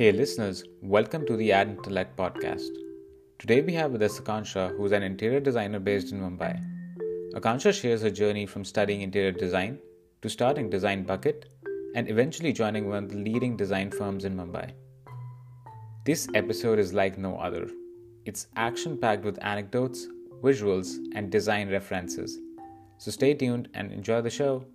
Hey listeners, welcome to the Ad Intellect podcast. Today we have with us Akansha, who's an interior designer based in Mumbai. Akansha shares her journey from studying interior design to starting Design Bucket and eventually joining one of the leading design firms in Mumbai. This episode is like no other. It's action packed with anecdotes, visuals, and design references. So stay tuned and enjoy the show.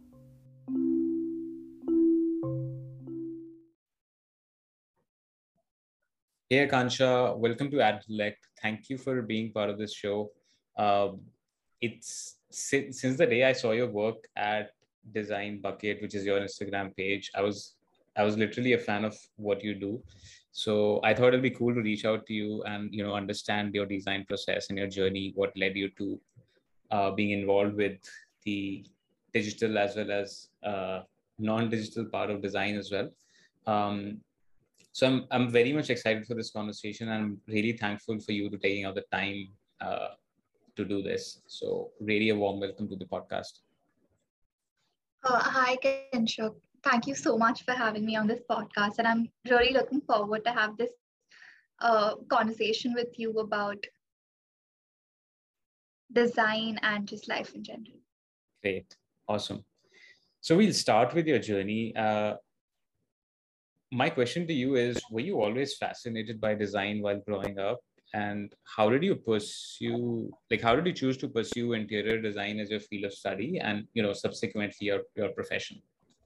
Hey Akansha, welcome to Adlect. Thank you for being part of this show. Um, it's since the day I saw your work at Design Bucket, which is your Instagram page, I was literally a fan of what you do. So I thought it'd be cool to reach out to you and understand your design process and your journey, what led you to being involved with the digital as well as non-digital part of design as well. Um, so I'm very much excited for this conversation. I'm really thankful for you to taking out the time to do this. So really a warm welcome to the podcast. Hi, Kinshuk. Thank you so much for having me on this podcast. And I'm really looking forward to have this conversation with you about design and just life in general. Great, awesome. So we'll start with your journey. My question to you is: were you always fascinated by design while growing up? And how did you pursue, like, how did you choose to pursue interior design as your field of study, and subsequently your profession?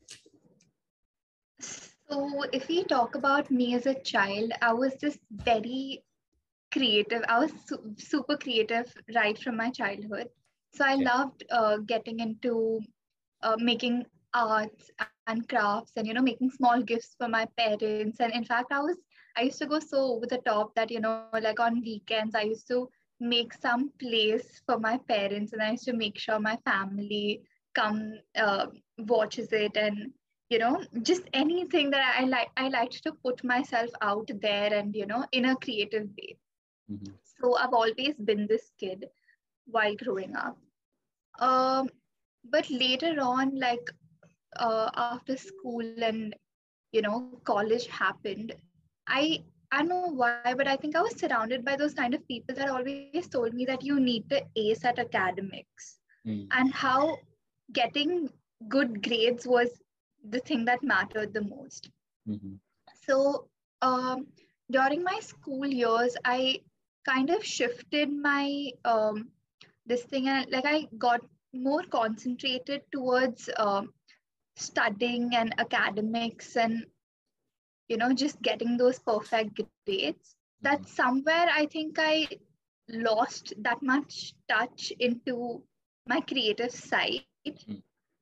So, if we talk about me as a child, I was just very creative. I was super creative right from my childhood. So, I Okay. loved getting into making arts and crafts and making small gifts for my parents. And in fact, I used to go so over the top that like on weekends I used to make some place for my parents, and I used to make sure my family come watches it. And just anything that I liked to put myself out there, and in a creative way. Mhm. So I've always been this kid while growing up. um but later on, like after school and college happened, I don't know why, but I think I was surrounded by those kind of people that always told me that you need to ace at academics, and Mm. how getting good grades was the thing that mattered the most. Mhm. So during my school years, I kind of shifted my this thing, and like I got more concentrated towards studying and academics, and just getting those perfect grades. That Mhm. somewhere I think I lost that much touch into my creative side. Mm.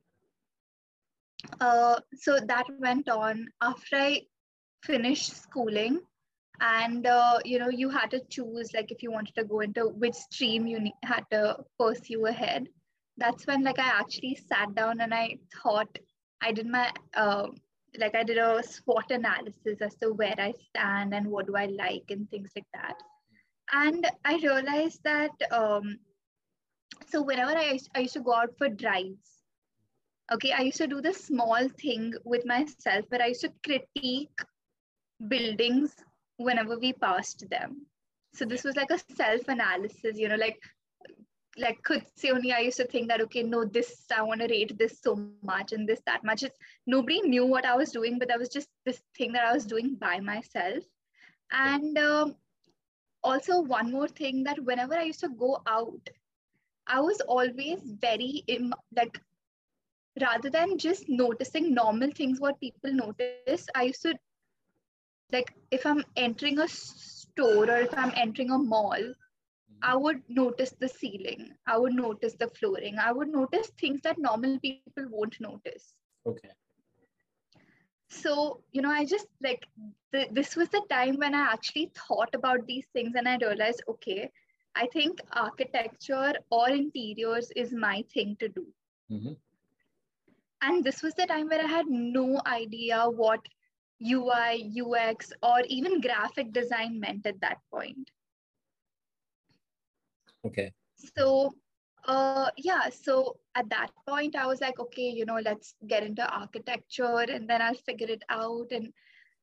So that went on after I finished schooling. And you had to choose, like, if you wanted to go into which stream had to pursue ahead. That's when, like, I actually sat down and I thought, I did my like, I did a SWOT analysis as to where I stand and what do I like and things like that. And I realized that so whenever I used to go out for drives, okay, I used to do this small thing with myself where I used to critique buildings whenever we passed them. So Okay. this was like a self analysis, like could say only I used to think that, okay, no, this I want to rate this so much and this that much. It's nobody knew what I was doing, but that was just this thing that I was doing by myself. Okay. And also one more thing, that whenever I used to go out, I was always very like, rather than just noticing normal things what people notice, I used to, like, if I'm entering a store or if I'm entering a mall, I Mhm. would notice the ceiling, I would notice the flooring, I would notice things that normal people won't notice. Okay. So I just like, this was the time when I actually thought about these things, and I realized, okay, I think architecture or interiors is my thing to do. Mhm. And this was the time where I had no idea what UI, UX, or even graphic design meant at that point. Okay. So, yeah, so at that point, I was like, okay, let's get into architecture and then I'll figure it out. And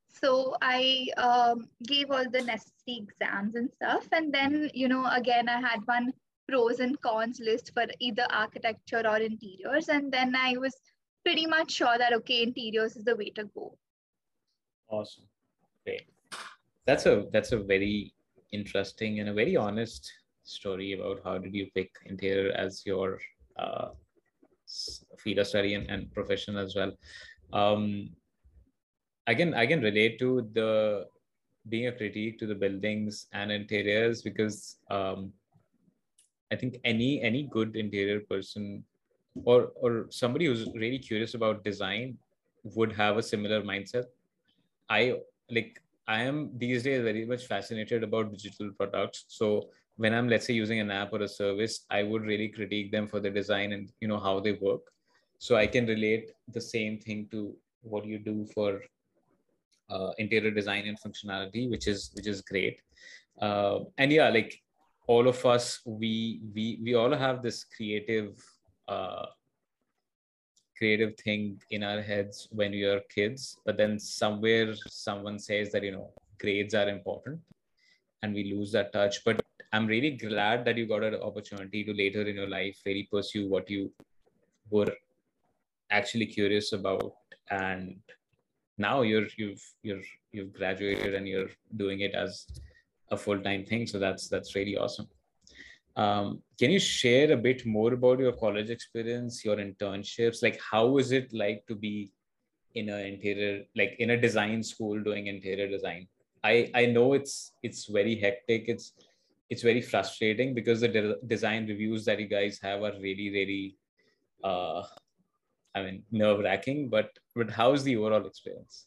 So I gave all the necessary exams and stuff. And then, again, I had one pros and cons list for either architecture or interiors. And then I was pretty much sure that, okay, interiors is the way to go. Awesome. Great. That's a very interesting and a very honest story about how did you pick interior as your uh, field of study and profession as well. Um, I can relate to the being a critique to the buildings and interiors because I think any good interior person or somebody who's really curious about design would have a similar mindset. I like I am these days very much fascinated about digital products. So when I'm, let's say, using an app or a service, I would really critique them for the design and how they work. So I can relate the same thing to what you do for interior design and functionality, which is great. And yeah, like all of us, we all have this uh, creative thing in our heads when we are kids, but then somewhere someone says that grades are important and we lose that touch. But I'm really glad that you got an opportunity to later in your life really pursue what you were actually curious about, and now you've graduated and you're doing it as a full-time thing. So that's really awesome. Can you share a bit more about your college experience, your internships? Like, how is it like to be in a interior, like in a design school doing interior design? I know it's very hectic. It's very frustrating because the design reviews that you guys have are really, really, uh, I mean, nerve-wracking. But how's the overall experience?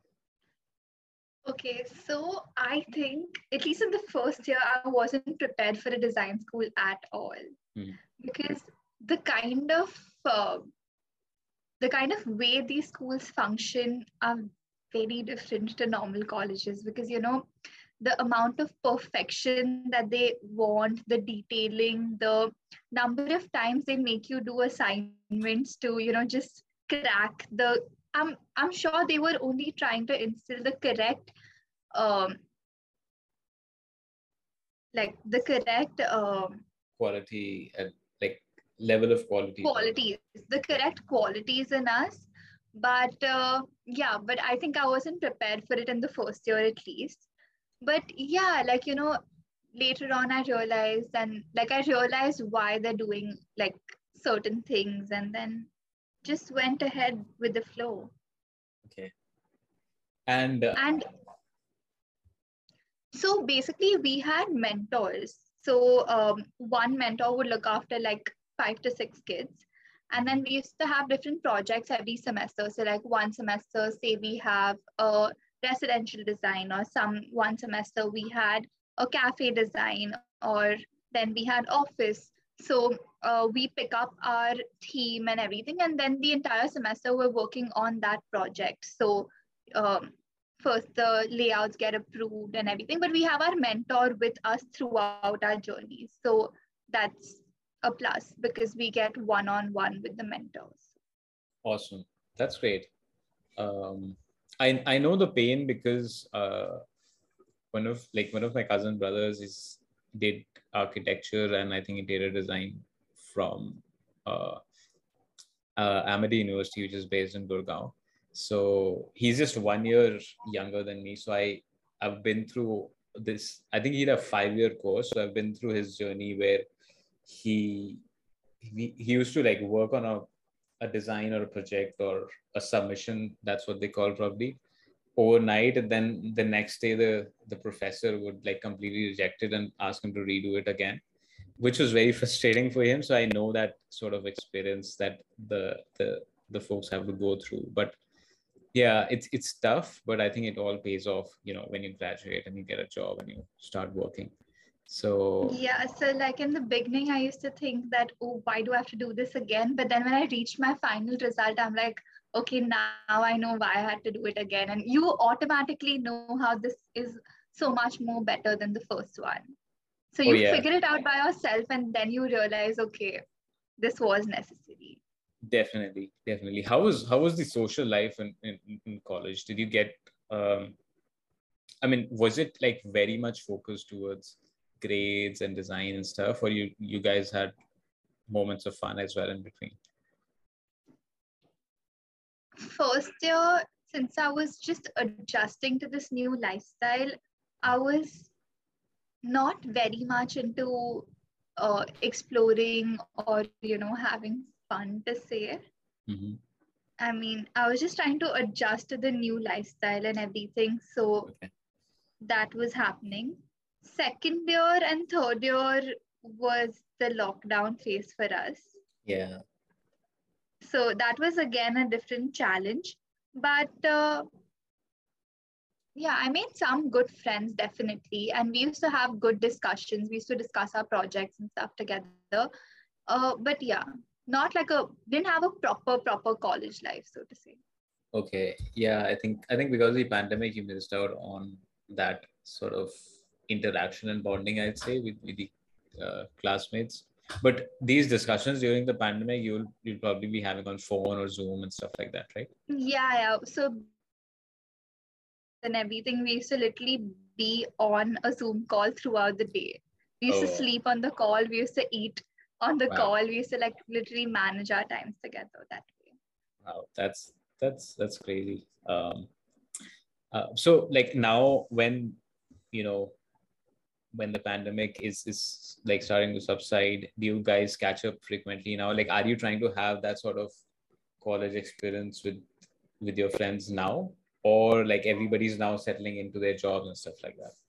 Okay, so I think at least in the first year, I wasn't prepared for a design school at all Mm. because the kind of uh, the kind of way these schools function are very different to normal colleges because the amount of perfection that they want, the detailing, the number of times they make you do assignments to just crack the I'm sure they were only trying to instill the correct um like the correct Quality and like level of quality. qualities, the correct qualities in us. But but I think I wasn't prepared for it in the first year at least. But yeah, later on I realized, and I realized why they're doing like certain things, and then just went ahead with the flow. Okay. And And so basically, we had mentors. So one mentor would look after like 5 to 6 kids. And then we used to have different projects every semester. So like one semester, say we have a residential design, or some one semester we had a cafe design, or then we had office. So we pick up our theme and everything. And then the entire semester we're working on that project. So um, first the layouts get approved and everything, but we have our mentor with us throughout our journey. So that's a plus because we get one-on-one with the mentors. awesome. That's great. Um, I know the pain because one of my cousin brothers is did architecture and I think interior design from uh, Amity University, which is based in Gurgaon. So he's just 1 year younger than me. So I've been through this. I think he had a 5 year course. So I've been through his journey where he he used to like work on a design or a project or a submission. That's what they call probably overnight, and then the next day the professor would like completely reject it and ask him to redo it again, which was very frustrating for him. So I know that sort of experience that the folks have to go through. But yeah, it's tough, but I think it all pays off, when you graduate and you get a job and you start working. So Yeah, so like in the beginning I used to think that, oh, why do I have to do this again? But then when I reached my final result, I'm like, okay, now I know why I had to do it again. And you automatically know how this is so much more better than the first one. So oh you yeah, figure it out by yourself and then you realize, okay, this was necessary. definitely. How was the social life in college? Did you get um, I mean, was it like very much focused towards grades and design and stuff, or you guys had moments of fun as well in between? First year, since I was just adjusting to this new lifestyle, I was not very much into exploring or having fun to say. Mm-hmm. I mean, I was just trying to adjust to the new lifestyle and everything. So Okay. that was happening. Second year and third year was the lockdown phase for us. Yeah. So that was again a different challenge. But yeah, I made some good friends, definitely. And we used to have good discussions. We used to discuss our projects and stuff together. But yeah, not like didn't have a proper college life, so to say. Okay. Yeah, I think because of the pandemic, you missed out on that sort of interaction and bonding, I'd say, with the classmates. But these discussions during the pandemic, you'll probably be having on phone or Zoom and stuff like that, right? Yeah. So and everything, we used to literally be on a Zoom call throughout the day. We used to Oh, sleep on the call. We used to eat on the wow. call. We used to like literally manage our times together that way. Wow. That's crazy. So like now you know, when the pandemic is like starting to subside, do you guys catch up frequently now? Like, are you trying to have that sort of college experience with your friends now, or like everybody's now settling into their jobs and stuff like that?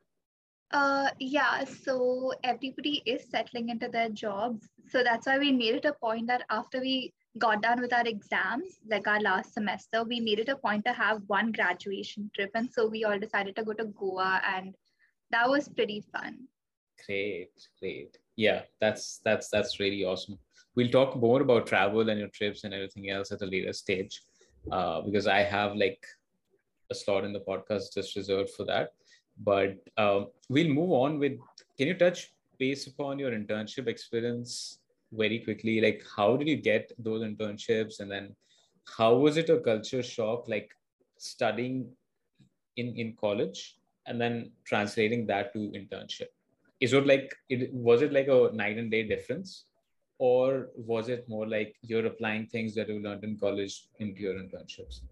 Yeah, so everybody is settling into their jobs. So that's why we made it a point that after we got done with our exams, like our last semester, we made it a point to have one graduation trip. And so we all decided to go to Goa, and that was pretty fun. Great, great. Yeah, that's really awesome. We'll talk more about travel and your trips and everything else at a later stage, because I have like a slot in the podcast just reserved for that. But we'll move on with. Can you touch base upon your internship experience very quickly? Like, how did you get those internships, and then how was it a culture shock, like studying in college and then translating that to internship? Is it like it was it like a night and day difference, or was it more like you're applying things that you learned in college into your internships?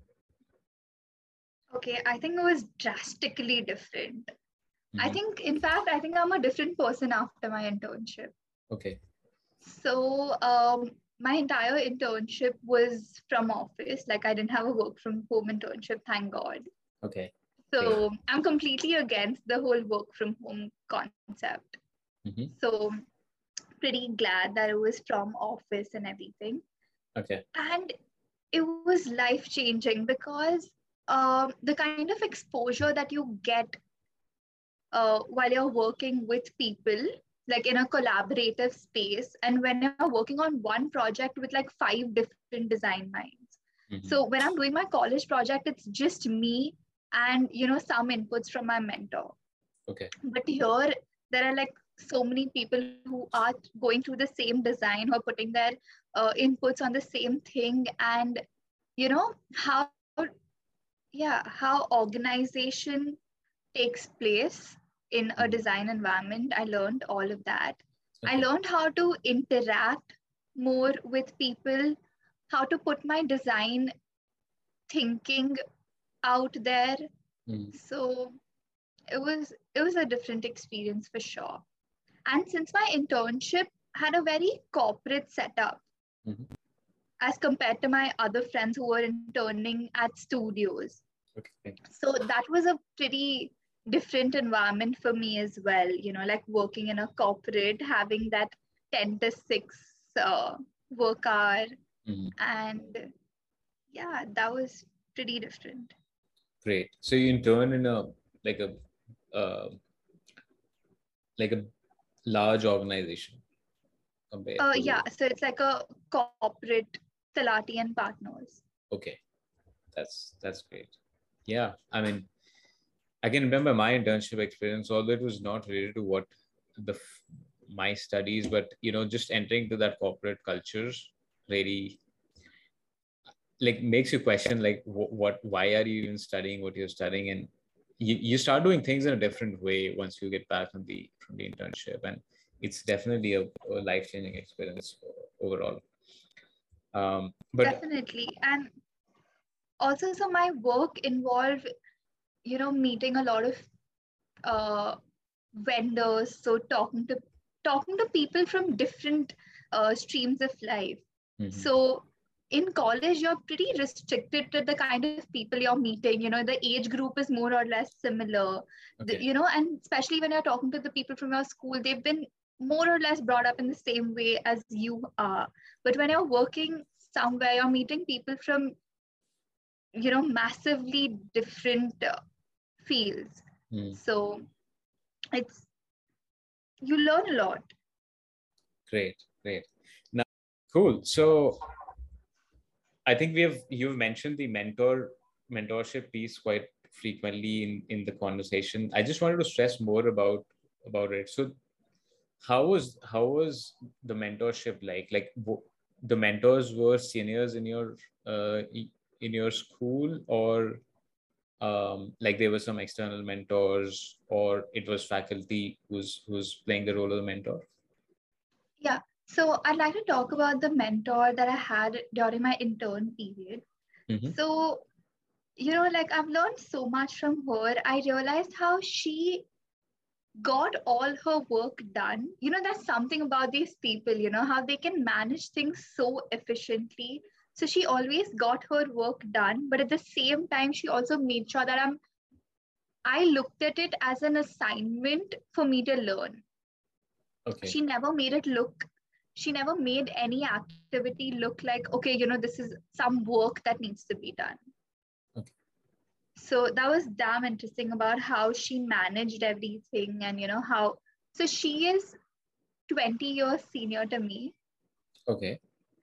Okay, I think it was drastically different. I Hmm. think, in fact, I think I'm a different person after my internship. Okay. So, my entire internship was from office. Like, I didn't have a work from home internship, thank God. Okay. Great. So, I'm completely against the whole work from home concept. Hmm. So, pretty glad that it was from office and everything. Okay. And it was life changing because the kind of exposure that you get while you're working with people, like in a collaborative space, and when you're working on one project with like 5 different design minds. So Hmm. when I'm doing my college project, it's just me and some inputs from my mentor. Okay. But here there are like so many people who are going through the same design, who are putting their inputs on the same thing, and how, yeah, how organization takes place in a Mhm. design environment. I learned all of that. I Okay. learned how to interact more with people, how to put my design thinking out there. Mhm. So it was a different experience for sure. And since my internship had a very corporate setup Mhm. as compared to my other friends who were interning at studios, Okay. so that was a pretty different environment for me as well, like working in a corporate, having that 10 to 6 work hour. Mhm. And yeah, that was pretty different. Great. So you intern in a like a like a large organization compared Yeah, to. so it's like a corporate, Salati and Partners. Okay, that's great. Yeah, I mean, I can remember my internship experience, although it was not related to what my studies, but just entering to that corporate culture really like makes you question like why are you even studying what you're studying, and you start doing things in a different way once you get back from the internship, and it's definitely a life-changing experience overall. But Definitely. And also, so my work involved, meeting a lot of uh, vendors, so talking to people from different streams of life. mhm. So in college, you're pretty restricted to the kind of people you're meeting. The age group is more or less similar. Okay. And especially when you're talking to the people from your school, they've been more or less brought up in the same way as you are. But when you're working somewhere, you're meeting people from massively different fields. Mm. So it's you learn a lot. Great. Now, cool. So I think you've mentioned the mentorship piece quite frequently in the conversation. I just wanted to stress more about it. So how was the mentorship like? Like the mentors were seniors uh, in your school, or like there were some external mentors, or it was faculty who's playing the role of the mentor? Yeah. So I'd like to talk about the mentor that I had during my intern period. Mm-hmm. So, like I've learned so much from her. I realized how she got all her work done. There's something about these people, how they can manage things so efficiently. So she always got her work done, but at the same time, she also made sure that I looked at it as an assignment for me to learn. Okay. she never made it look she never made any activity look like, okay, this is some work that needs to be done. Okay. So that was damn interesting about how she managed everything. And how, so she is 20 years senior to me. Okay.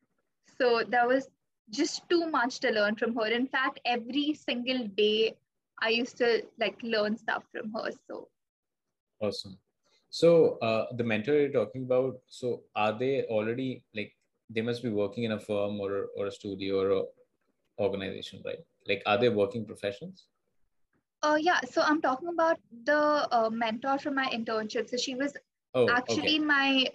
So that was just too much to learn from her. In fact, every single day I used to like learn stuff from her. So Awesome. So the mentor you're talking about, so are they already like they must be working in a firm or a studio or a organization, right? Like are they working professions? yeah, so I'm talking about the mentor from my internship. So she was Oh, actually okay. my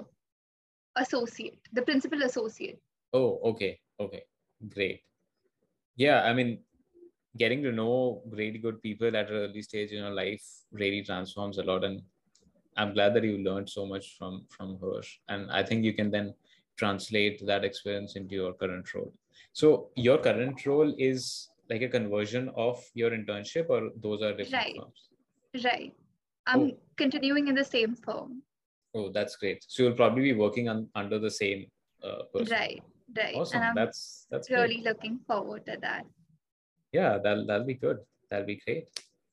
associate, the principal associate. Oh, okay. Great. Yeah, I mean, getting to know really good people at an early stage in your life really transforms a lot, and I'm glad that you learned so much from her, and I think you can then translate that experience into your current role. So your current role is like a conversion of your internship, or those are different Right, firms? right. I'm Oh, continuing in the same firm. oh, that's great. So you'll probably be working under the same person. Right, right. And Awesome. I'm That's great. really looking forward to that. Yeah, that'll be good. That'll be great.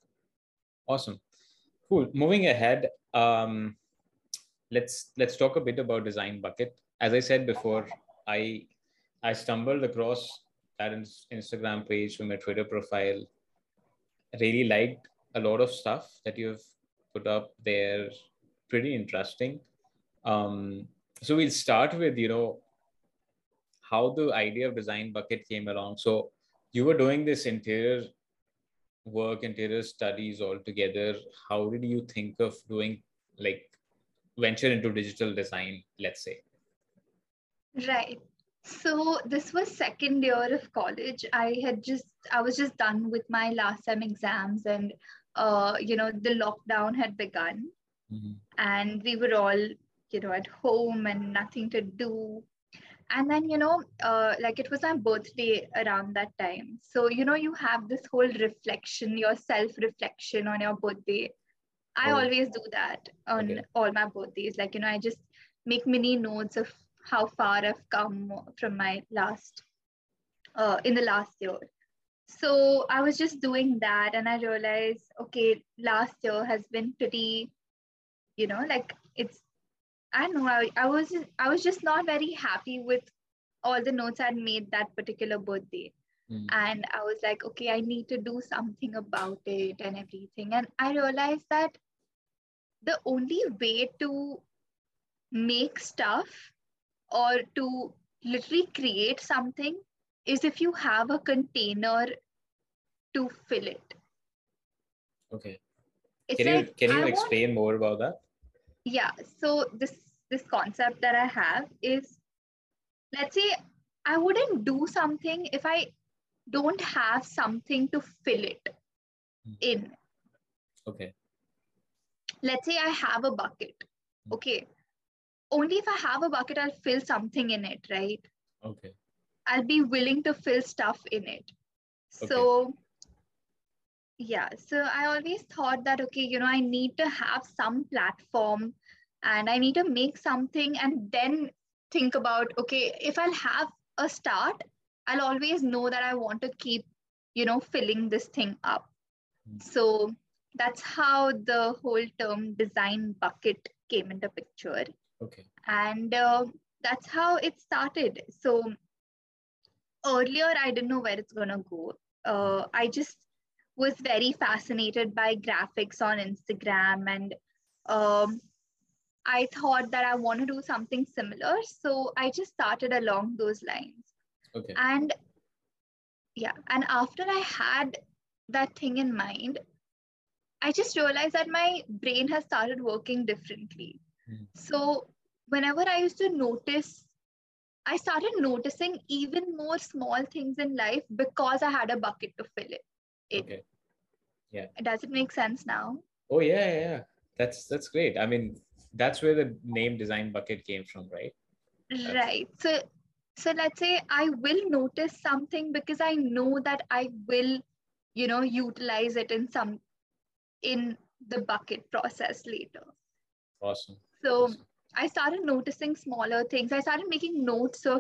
Awesome. Cool. Moving ahead, let's talk a bit about Design Bucket. As I said before, I I stumbled across that Instagram page from your Twitter profile. Really liked a lot of stuff that you've put up there. Pretty interesting. So we'll start with how the idea of Design Bucket came along. So you were doing this interior studies altogether. How did you think of doing like venture into digital design, let's say? Right. So this was second year of college. I was just done with my last sem exams, and the lockdown had begun, Mhm. and we were all at home and nothing to do. And then like it was my birthday around that time. So you have this whole reflection, your self reflection on your birthday. I Oh, always do that on okay. all my birthdays. Like I just make mini notes of how far I've come from my last in the last year. So I was just doing that, and I realized, okay, last year has been pretty, like it's I don't know. I was just not very happy with all the notes I'd made that particular birthday. Mm. And I was like, okay, I need to do something about it and everything. And I realized that the only way to make stuff or to literally create something is if you have a container to fill it. Okay. It's Can you like can you I want, explain more about that? yeah. So this concept that I have is, let's say I wouldn't do something if I don't have something to fill it in. Okay. Let's say I have a bucket. Okay. Only if I have a bucket, I'll fill something in it, right? Okay. I'll be willing to fill stuff in it. Okay. So yeah, so I always thought that, okay, I need to have some platform and I need to make something and then think about, okay, if I'll have a start, I'll always know that I want to keep, filling this thing up. So that's how the whole term design bucket came into picture. Okay. And that's how it started. So earlier, I didn't know where it's going to go. I just was very fascinated by graphics on Instagram, and um, I thought that I want to do something similar. So I just started along those lines. Okay. And yeah, and after I had that thing in mind, I just realized that my brain has started working differently. So whenever I used to notice, I started noticing even more small things in life because I had a bucket to fill it in. Okay. Yeah. Does it make sense now? Oh yeah. That's great. I mean, that's where the name Design Bucket came from, right? Right. So let's say I will notice something because I know that I will, utilize it in the bucket process later. Awesome. So Awesome. I started noticing smaller things. I started making notes of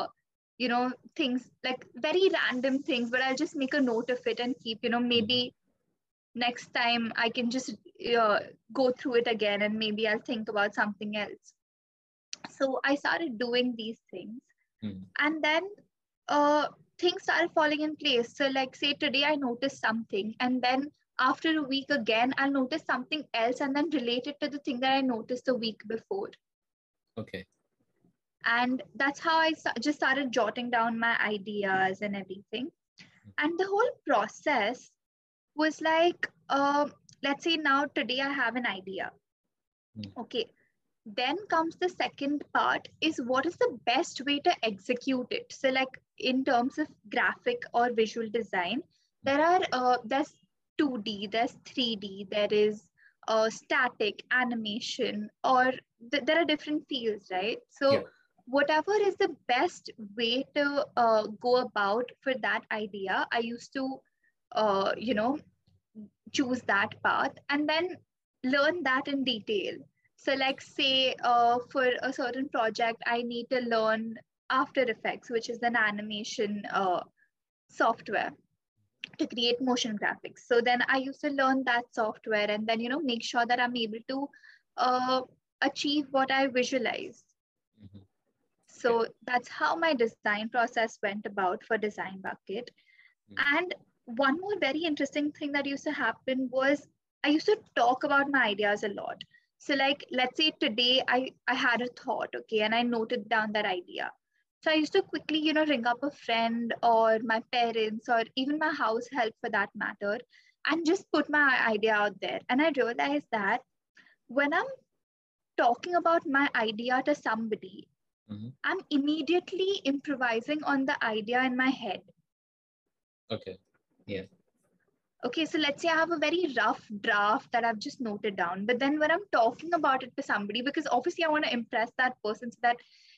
things like very random things, but I'll just make a note of it and keep, maybe next time I can just go through it again and maybe I'll think about something else. So I started doing these things. And then things started falling in place. So, like, say today I noticed something, and then after a week again, I'll notice something else and then relate it to the thing that I noticed the week before. Okay. And that's how I just started jotting down my ideas and everything. And the whole process was like, let's say now today I have an idea. Okay. Then comes the second part, is what is the best way to execute it. So like in terms of graphic or visual design, there's 2D, there's 3D, there is static, animation, or there are different fields, right? So whatever is the best way to go about for that idea, I used to choose that path and then learn that in detail. So like say for a certain project, I need to learn After Effects, which is an animation software to create motion graphics. So then I used to learn that software and then, make sure that I'm able to achieve what I visualize. So that's how my design process went about for Design Bucket. And one more very interesting thing that used to happen was I used to talk about my ideas a lot. So like, let's say today I had a thought, okay, and I noted down that idea. So I used to quickly, ring up a friend or my parents or even my house help for that matter, and just put my idea out there. And I realized that when I'm talking about my idea to somebody, I'm immediately improvising on the idea in my head. Okay. Yeah. Okay, so let's say I have a very rough draft that I've just noted down, but then when I'm talking about it to somebody, because obviously I want to impress that person so that,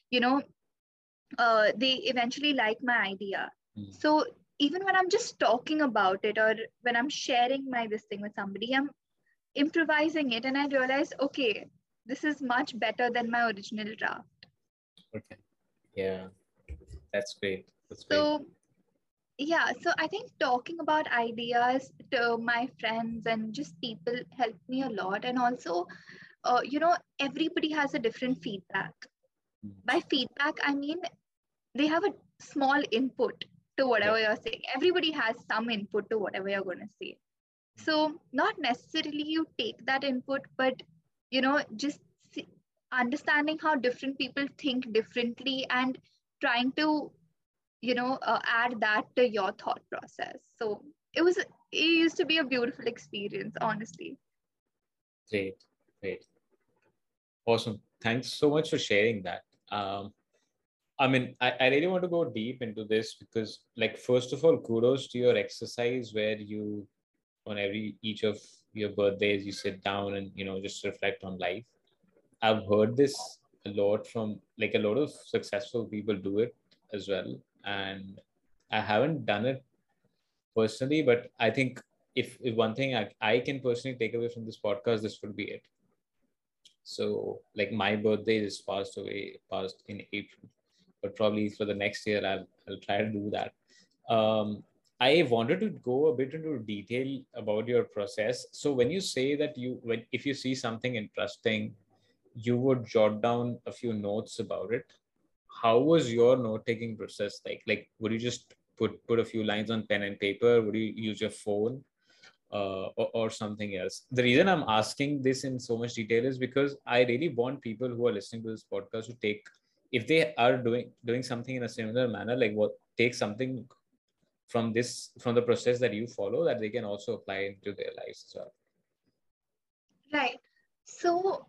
they eventually like my idea. So even when I'm just talking about it or when I'm sharing this thing with somebody, I'm improvising it and I realize, okay, this is much better than my original draft. Okay. Yeah. That's great. That's great. So yeah, so I think talking about ideas to my friends and just people helped me a lot. And also, everybody has a different feedback. By feedback, I mean they have a small input to whatever you're saying. Everybody has some input to whatever you're going to say. So not necessarily you take that input, but, just understanding how different people think differently and trying to add that to your thought process. So it used to be a beautiful experience, honestly. Great, great. Awesome. Thanks so much for sharing that. I mean, I really want to go deep into this because, like, first of all, kudos to your exercise where you, on each of your birthdays, you sit down and, just reflect on life. I've heard this a lot from, like, a lot of successful people do it as well. And I haven't done it personally, but I think if one thing I can personally take away from this podcast, this would be it. So, like, my birthday is passed in April, but probably for the next year, I'll try to do that. I wanted to go a bit into detail about your process. So, when you say that if you see something interesting, you would jot down a few notes about it. How was your note taking process like? Like, would you just put a few lines on pen and paper? Would you use your phone? Or something else. The reason I'm asking this in so much detail is because I really want people who are listening to this podcast to take, if they are doing something in a similar manner, like what take something from the process that you follow that they can also apply into their lives as well. Right. So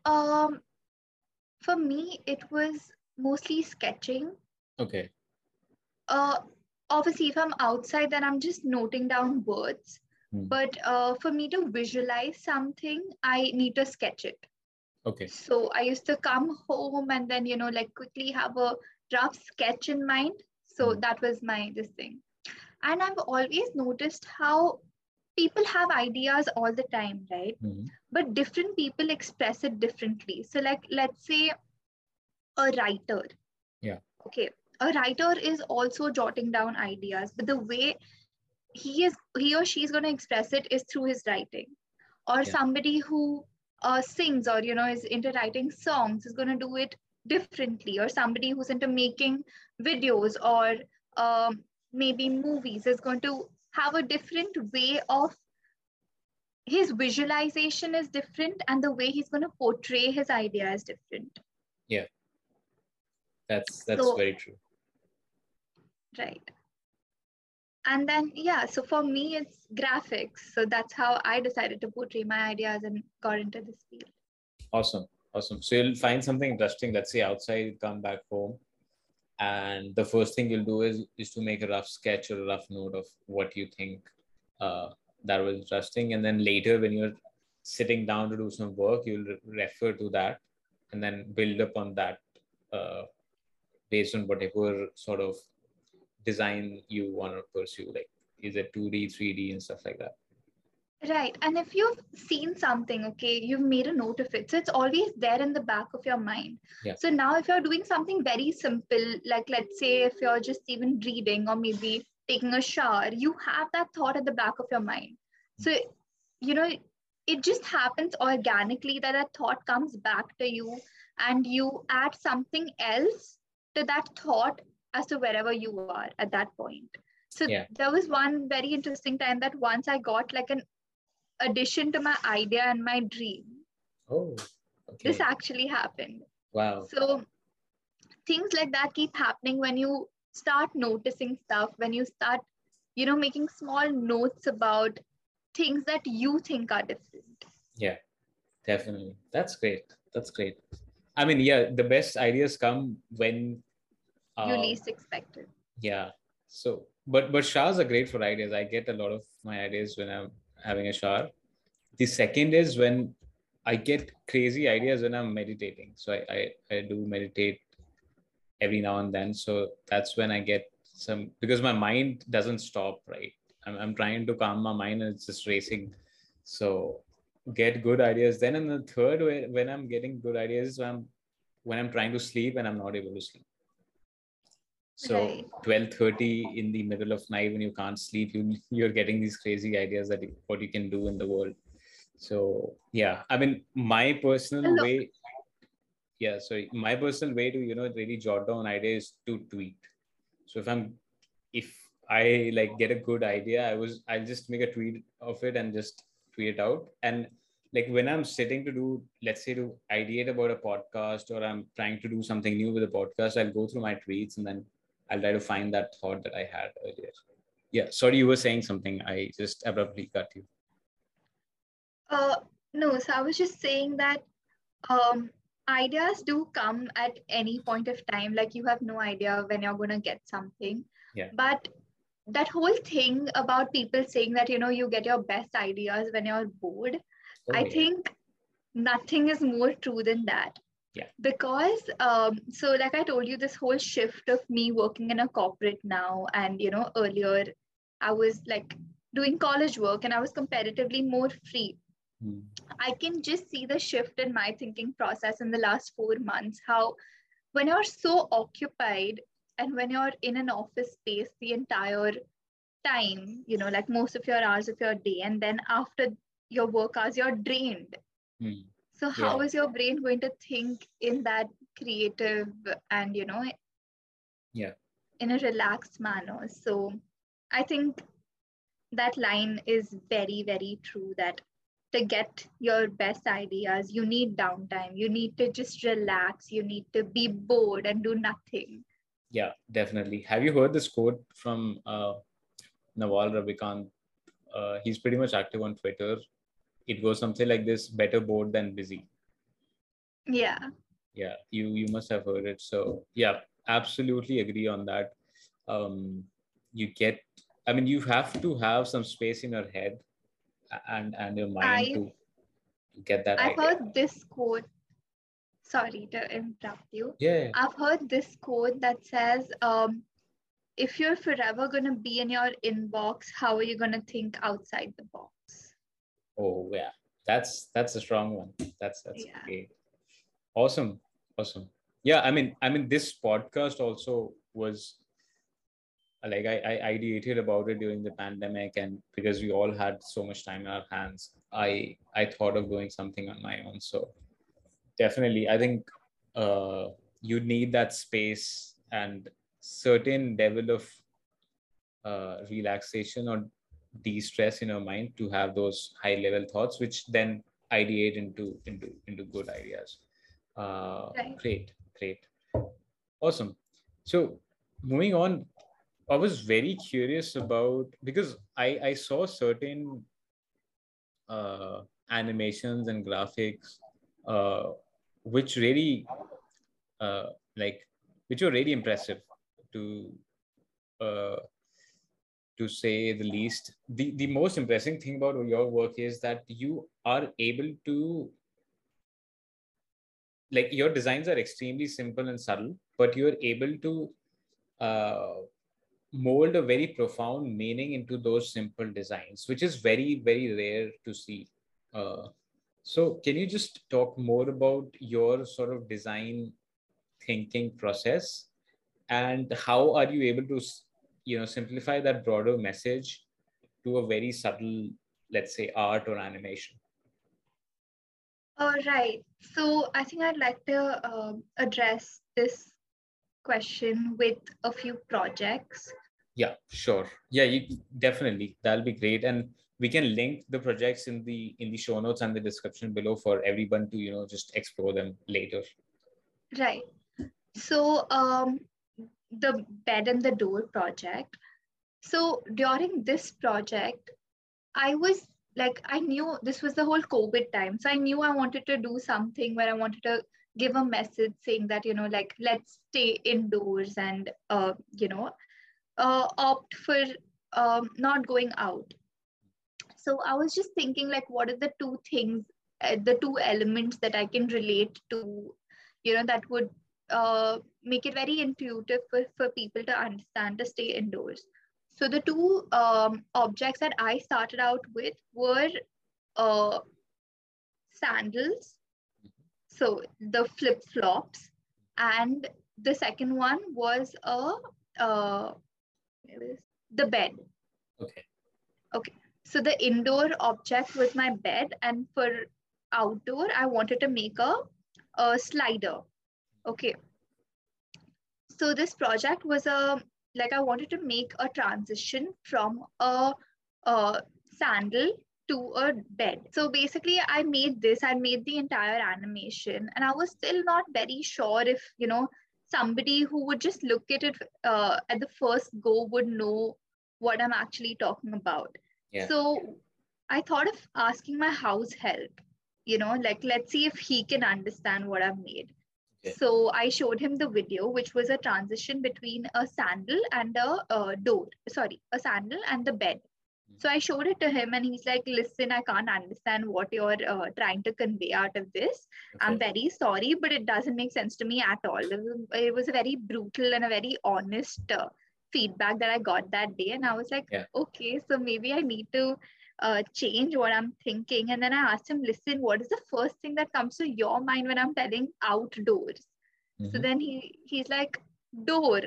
for me, it was mostly sketching. Okay. uh, Obviously, if I'm outside, then I'm just noting down words. Hmm. But for me to visualize something, I need to sketch it. Okay. So I used to come home and then, like quickly have a rough sketch in mind. So Hmm. that was this thing. And I've always noticed how people have ideas all the time, right? Hmm. But different people express it differently. So, like, let's say a writer. Yeah. Okay. A writer is also jotting down ideas, but the way he or she is going to express it is through his writing. Or Yeah. somebody who sings or is into writing songs is going to do it differently. Or somebody who's into making videos or maybe movies is going to have a different way of his visualization is different, and the way he's going to portray his idea is different. Yeah. That's So very true. right. And then, yeah, so for me, it's graphics. So that's how I decided to portray my ideas and got into this field. Awesome. Awesome. So you'll find something interesting. Let's say outside, you come back home, and the first thing you'll do is to make a rough sketch or a rough note of what you think uh, that was interesting, and then later when you're sitting down to do some work, you'll refer to that and then build upon that uh, based on whatever sort of design you want to pursue, like is it 2D, 3D, and stuff like that. Right. And if you've seen something, okay, you've made a note of it. So it's always there in the back of your mind. Yeah. So now, if you're doing something very simple, like let's say if you're just even reading or maybe taking a shower, you have that thought at the back of your mind. So, you know, it just happens organically that a thought comes back to you and you add something else to that thought as to wherever you are at that point. So Yeah. there was one very interesting time that once I got like an addition to my idea and my dream. Oh, This okay. actually happened. Wow. So things like that keep happening when you start noticing stuff, when you start, making small notes about things that you think are different. Yeah, definitely. That's great. That's great. I mean, yeah, the best ideas come when You uh, least expected. yeah. So, but showers are great for ideas. I get a lot of my ideas when I'm having a shower. The second is when I get crazy ideas when I'm meditating. So I do meditate every now and then. So that's when I get some, because my mind doesn't stop, right? I'm trying to calm my mind and it's just racing. So get good ideas. Then in the third way, when I'm getting good ideas, when I'm trying to sleep and I'm not able to sleep. So Right. 12:30 in the middle of night when you can't sleep, you're getting these crazy ideas that what you can do in the world. So yeah, I mean, my personal Look, way, yeah, sorry, my personal way to really jot down ideas to tweet. So if I like get a good idea, I'll just make a tweet of it and just tweet it out. And like when I'm sitting to do, let's say, to ideate about a podcast, or I'm trying to do something new with a podcast, I'll go through my tweets and then I'll try to find that thought that I had earlier. Yeah, sorry, you were saying something. I just abruptly cut you. Uh, no, so I was just saying that um, ideas do come at any point of time. Like you have no idea when you're going to get something. Yeah. But that whole thing about people saying that, you get your best ideas when you're bored, I think nothing is more true than that. Yeah. Because, so like I told you, this whole shift of me working in a corporate now, and, earlier I was like doing college work and I was comparatively more free. I can just see the shift in my thinking process in the last 4 months. How, when you're so occupied and when you're in an office space the entire time, like most of your hours of your day, and then after your work hours, you're drained. So, how is your brain going to think in that creative and, in a relaxed manner? So, I think that line is very, very true that to get your best ideas, you need downtime. You need to just relax. You need to be bored and do nothing. Yeah, definitely. Have you heard this quote from Naval Ravikant? He's pretty much active on Twitter. It goes something like this: better bored than busy. Yeah. Yeah, you must have heard it. So yeah, absolutely agree on that. You get, I mean, you have to have some space in your head and your mind to get that I've idea. heard this quote. Sorry to interrupt you. Yeah. I've heard this quote that says, if you're forever going to be in your inbox, how are you going to think outside the box? Oh yeah, that's a strong one. That's great. Awesome. Yeah, I mean this podcast also was like I ideated about it during the pandemic, and because we all had so much time in our hands, I thought of doing something on my own. So definitely, I think you need that space and certain level of relaxation or de-stress in your mind to have those high level thoughts, which then ideate into good ideas. Great. Awesome. So moving on, I was very curious about, because I saw certain animations and graphics which really like which were really impressive to uh, say the least. The most impressive thing about your work is that you are able to, like, your designs are extremely simple and subtle, but you're able to uh, mold a very profound meaning into those simple designs, which is very, very rare to see. So can you just talk more about your sort of design thinking process, and how are you able to simplify that broader message to a very subtle, let's say, art or animation? All right. So I think I'd like to address this question with a few projects. Yeah, sure. Yeah, you definitely, that'll be great. And we can link the projects in the show notes and the description below for everyone to just explore them later. Right. So the bed and the door project. So during this project, I was like, I knew this was the whole COVID time. So I knew I wanted to do something where I wanted to give a message saying that, like, let's stay indoors and, opt for not going out. So I was just thinking, like, what are the two things, the two elements that I can relate to, that would make it very intuitive for people to understand to stay indoors. So the two objects that I started out with were uh, sandals, so the flip flops, and the second one was uh, the bed. Okay. Okay. So the indoor object was my bed, and for outdoor, I wanted to make a slider. Okay. So this project was like I wanted to make a transition from a sandal to a bed. So basically, I made the entire animation, and I was still not very sure if somebody who would just look at it at the first go would know what I'm actually talking about. Yeah. So I thought of asking my house help, like let's see if he can understand what I've made. Okay. So I showed him the video, which was a transition between a sandal and a sandal and the bed. So I showed it to him and he's like, listen, I can't understand what you're trying to convey out of this. Okay. I'm very sorry, but it doesn't make sense to me at all. It was a very brutal and a very honest feedback that I got that day. And I was like, Yeah. okay, so maybe I need to change what I'm thinking. And then I asked him, listen, what is the first thing that comes to your mind when I'm telling outdoors? So then he's like, door.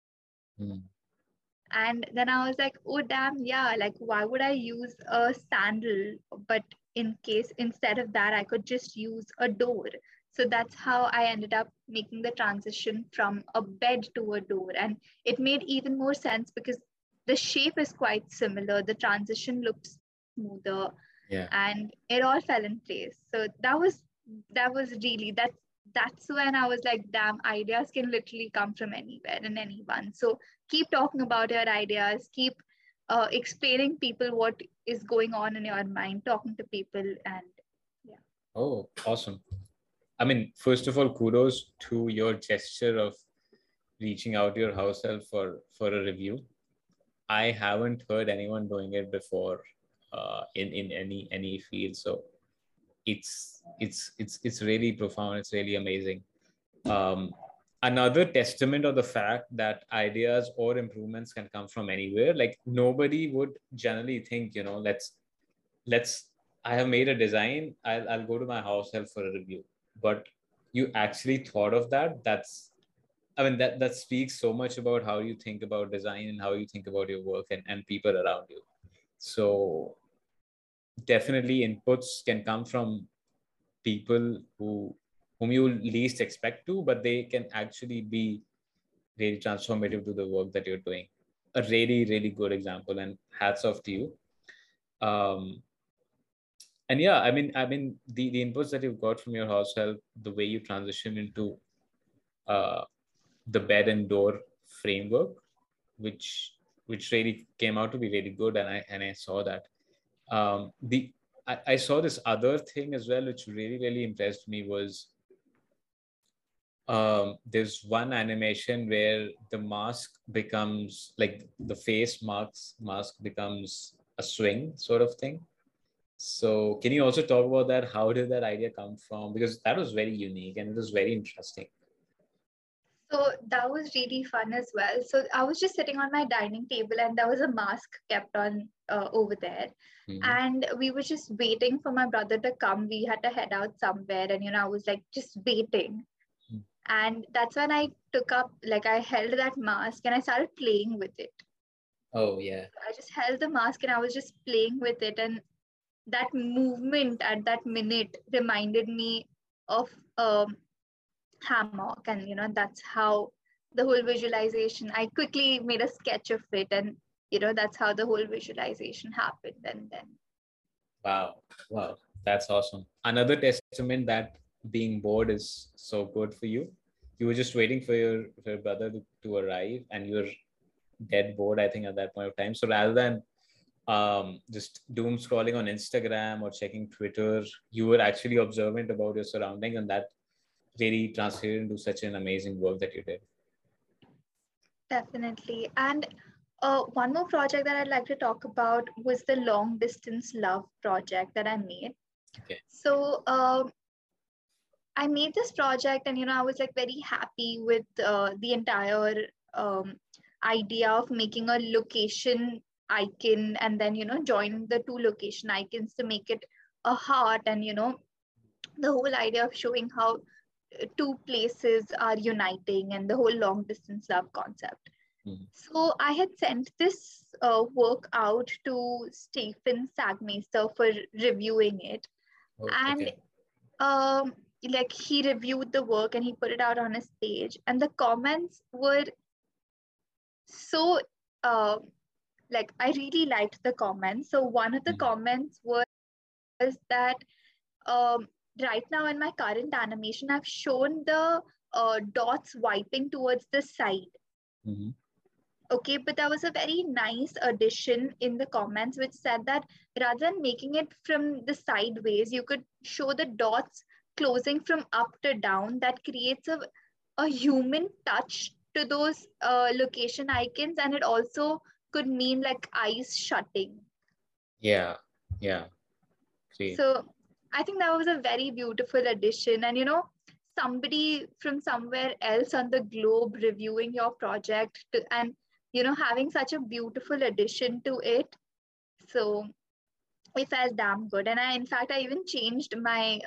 And then I was like, oh, damn, yeah, like, why would I use a sandal? But instead of that, I could just use a door. So that's how I ended up making the transition from a bed to a door. And it made even more sense because the shape is quite similar. The transition looked smoother. Yeah. And it all fell in place. So that was really, that's when I was like, damn, ideas can literally come from anywhere and anyone. So keep talking about your ideas, keep explaining people what is going on in your mind, talking to people, and yeah. Oh, awesome. I mean, first of all, kudos to your gesture of reaching out to your house help for a review. I haven't heard anyone doing it before in any field. So it's really profound. It's really amazing. Another testament of the fact that ideas or improvements can come from anywhere. Like nobody would generally think, let's I have made a design. I'll go to my house help for a review. But you actually thought of that. That speaks so much about how you think about design and how you think about your work and people around you. So definitely inputs can come from people whom you least expect to, but they can actually be really transformative to the work that you're doing. A really, really good example, and hats off to you. And yeah, the inputs that you've got from your house help, the way you transition into the bed and door framework, which really came out to be really good, and I saw that. I saw this other thing as well, which really, really impressed me was there's one animation where the mask becomes like the face mask becomes a swing sort of thing. So can you also talk about that? How did that idea come from? Because that was very unique and it was very interesting. So that was really fun as well. So I was just sitting on my dining table and there was a mask kept on over there. And we were just waiting for my brother to come. We had to head out somewhere and, I was like just waiting. And that's when I I held that mask and I started playing with it. Oh, yeah. I just held the mask and I was just playing with it. And that movement at that minute reminded me of hammock. And, that's how the whole visualization, I quickly made a sketch of it. And, that's how the whole visualization happened. And then. Wow. That's awesome. Another testament that being bored is so good for you. You were just waiting for your brother to arrive and you were dead bored, I think, at that point of time. So rather than just doom scrolling on Instagram or checking Twitter, you were actually observant about your surroundings, and that really translated into such an amazing work that you did. Definitely. And one more project that I'd like to talk about was the long distance love project that I made. Okay. So I made this project and, I was like very happy with the entire idea of making a location icon and then, join the two location icons to make it a heart and, the whole idea of showing how two places are uniting and the whole long distance love concept. So I had sent this work out to Stephen Sagmeister for reviewing it. Okay. And he reviewed the work and he put it out on his page, and the comments were so I really liked the comments. So one of the comments was that right now in my current animation, I've shown the dots wiping towards the side. Mm-hmm. Okay, but there was a very nice addition in the comments which said that rather than making it from the sideways, you could show the dots closing from up to down. That creates a human touch to those location icons, and it also could mean like eyes shutting. Yeah. Yeah. Great. So I think that was a very beautiful addition. And somebody from somewhere else on the globe reviewing your project and having such a beautiful addition to it. So it felt damn good. And in fact, I even changed my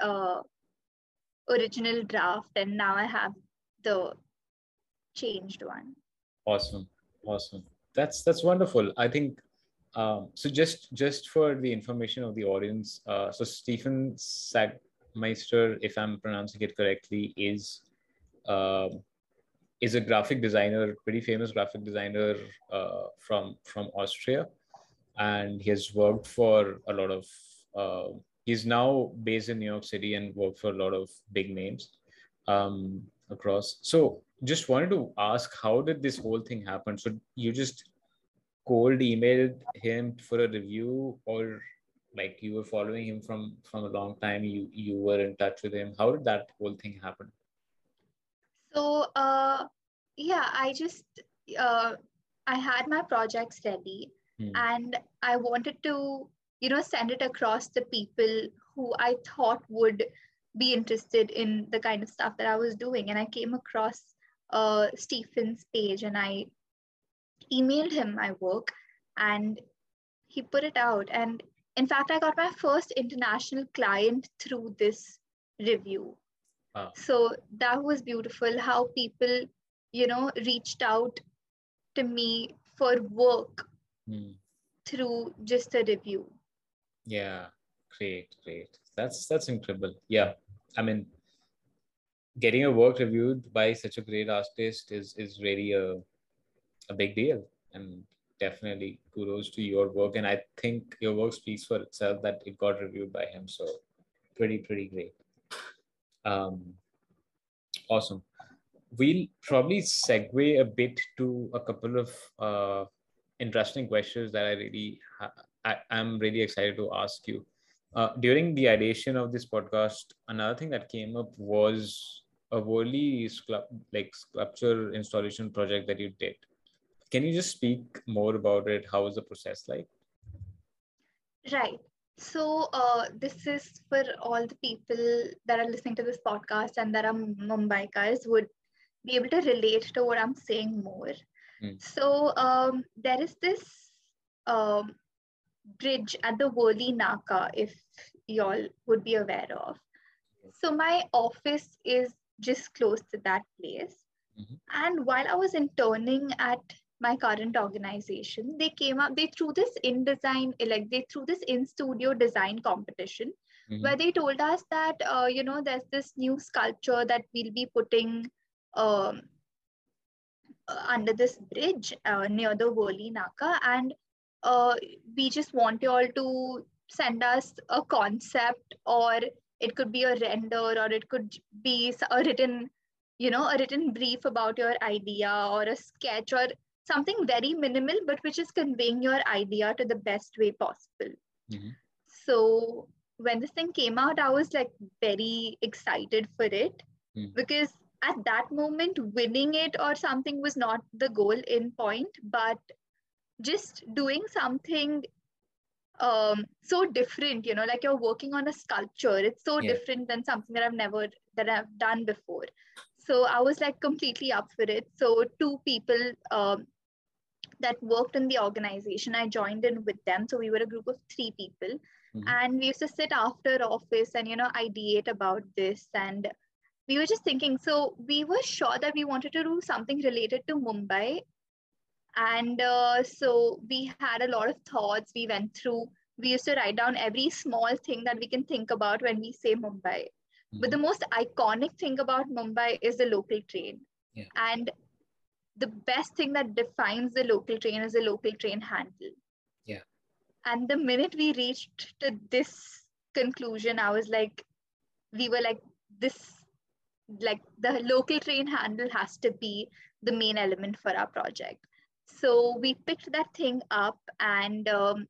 original draft, and now I have the changed one. Awesome. Awesome. That's wonderful. I think so. Just for the information of the audience, so Stephen Sagmeister, if I'm pronouncing it correctly, um is a graphic designer, pretty famous graphic designer from Austria, and he has worked for a lot of. He's now based in New York City and worked for a lot of big names across. So, just wanted to ask, how did this whole thing happen? So, you just cold emailed him for a review, or like you were following him from a long time? You were in touch with him. How did that whole thing happen? So yeah, uh, I had my projects ready, and I wanted to send it across the people who I thought would be interested in the kind of stuff that I was doing. And I came across Stephen's page, and I emailed him my work, and he put it out. And in fact, I got my first international client through this review. Wow. So that was beautiful how people reached out to me for work through just a review. Yeah, great. That's incredible. Yeah, I mean, getting a work reviewed by such a great artist is really a big deal, and definitely kudos to your work. And I think your work speaks for itself that it got reviewed by him. So pretty great. Um, awesome. We'll probably segue a bit to a couple of interesting questions that I'm really excited to ask you. During the ideation of this podcast, another thing that came up was a Woli sculpture installation project that you did. Can you just speak more about it? How was the process like? Right. So this is for all the people that are listening to this podcast and that are Mumbaikas would be able to relate to what I'm saying more. So there is this um, bridge at the Worli Naka, if y'all would be aware of. So my office is just close to that place. And while I was interning at my current organization, they threw this they threw this in studio design competition where they told us that, there's this new sculpture that we'll be putting um, under this bridge near the Worli Naka. And we just want you all to send us a concept, or it could be a render, or it could be a written brief about your idea, or a sketch, or something very minimal, but which is conveying your idea to the best way possible. So when this thing came out, I was like very excited for it, because at that moment, winning it or something was not the goal in point, but just doing something so different, like you're working on a sculpture. It's so different than something that I've done before. So I was like completely up for it. So two people that worked in the organization, I joined in with them. So we were a group of 3 people, and we used to sit after office and ideate about this. And we were just thinking, so we were sure that we wanted to do something related to Mumbai. And so we had a lot of thoughts we went through. We used to write down every small thing that we can think about when we say Mumbai. But the most iconic thing about Mumbai is the local train. And the best thing that defines the local train is the local train handle. And the minute we reached to this conclusion, we were like, this like the local train handle has to be the main element for our project. So we picked that thing up, and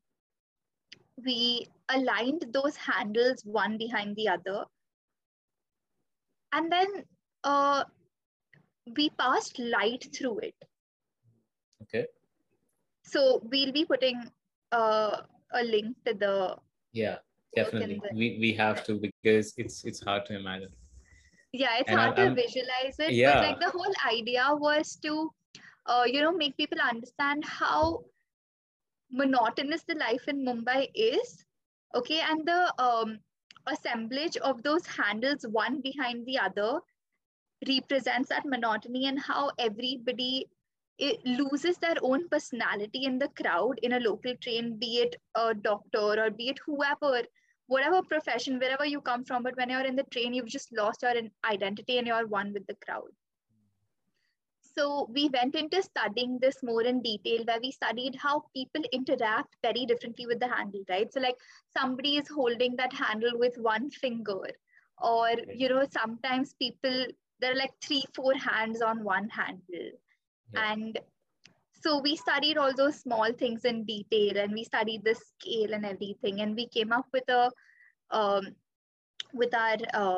we aligned those handles one behind the other. And then uh, we passed light through it. Okay. So we'll be putting a link to the Yeah, work in definitely. the. We have to, because it's hard to imagine. Yeah, it's And hard to I'm visualize it, but yeah, like the whole idea was to, make people understand how monotonous the life in Mumbai is. Okay, and the assemblage of those handles one behind the other represents that monotony, and how everybody it loses their own personality in the crowd in a local train, be it a doctor or be it whoever, whatever profession, wherever you come from. But when you're in the train, you've just lost your identity and you're one with the crowd. So we went into studying this more in detail, where we studied how people interact very differently with the handle, right? So like somebody is holding that handle with one finger, or sometimes people, there are like 3 4 hands on one handle. yeah. And so we studied all those small things in detail, and we studied the scale and everything, and we came up with a um, with our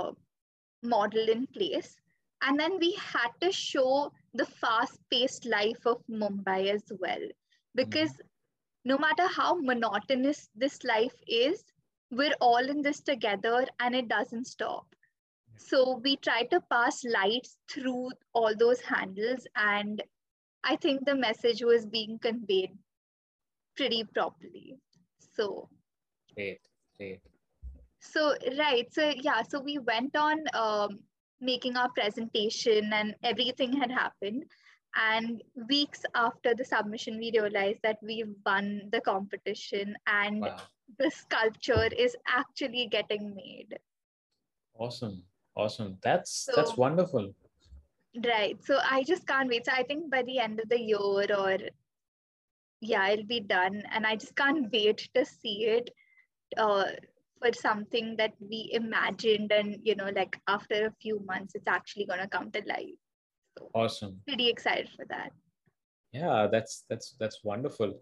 model in place. And then we had to show the fast paced life of Mumbai as well. Because no matter how monotonous this life is, we're all in this together and it doesn't stop. So we try to pass lights through all those handles, and I think the message was being conveyed pretty properly. So, Great, great. right. So, yeah, so we went on making our presentation, and everything had happened. And weeks after the submission, we realized that we've won the competition, and Wow. the sculpture is actually getting made. Awesome. Awesome. That's So, wonderful. right. So I just can't wait. So I think by the end of the year, or yeah, it'll be done. And I just can't wait to see it uh, for something that we imagined. And, like after a few months, it's actually going to come to life. So Awesome. pretty excited for that. Yeah, that's wonderful.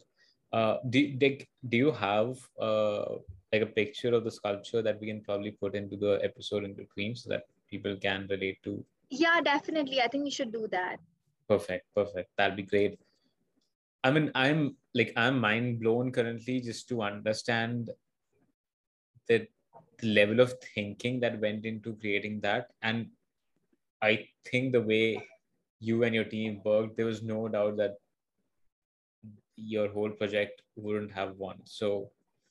Do you have like a picture of the sculpture that we can probably put into the episode in between so that people can relate to? Yeah, definitely. I think we should do that. Perfect, perfect. That'd be great. I mean, I'm mind blown currently just to understand the, the level of thinking that went into creating that. And I think the way you and your team worked, there was no doubt that your whole project wouldn't have won. So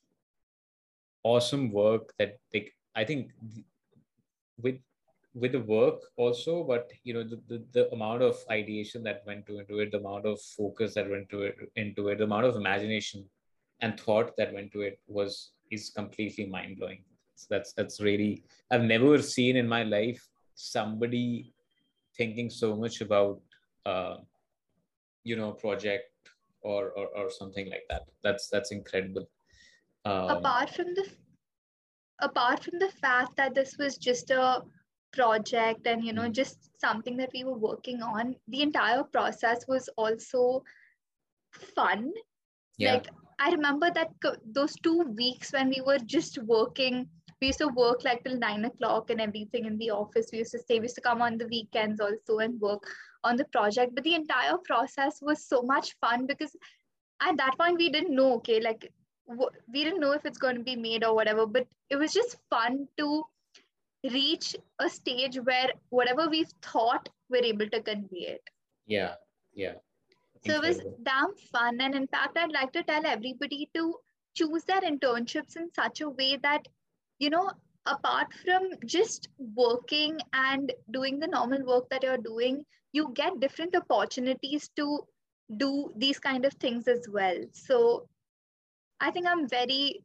awesome work that I think with with the work also, but the amount of ideation that went into it, the amount of focus that went into it, the amount of imagination and thought that went to it is completely mind blowing. So that's really, I've never seen in my life somebody thinking so much about uh, project or something like that. That's incredible. Um, Apart from the apart from the fact that this was just a project, and just something that we were working on, the entire process was also fun. yeah, Like I remember that those 2 weeks when we were just working, we used to work like till 9 o'clock and everything in the office. We used to stay, we used to come on the weekends also and work on the project. But the entire process was so much fun, because at that point we didn't know, okay, like we didn't know if it's going to be made or whatever, but it was just fun to reach a stage where whatever we've thought, we're able to convey it. yeah, yeah, So it was incredible. damn fun. And in fact, I'd like to tell everybody to choose their internships in such a way that, you know, apart from just working and doing the normal work that you're doing, you get different opportunities to do these kind of things as well. So I think I'm very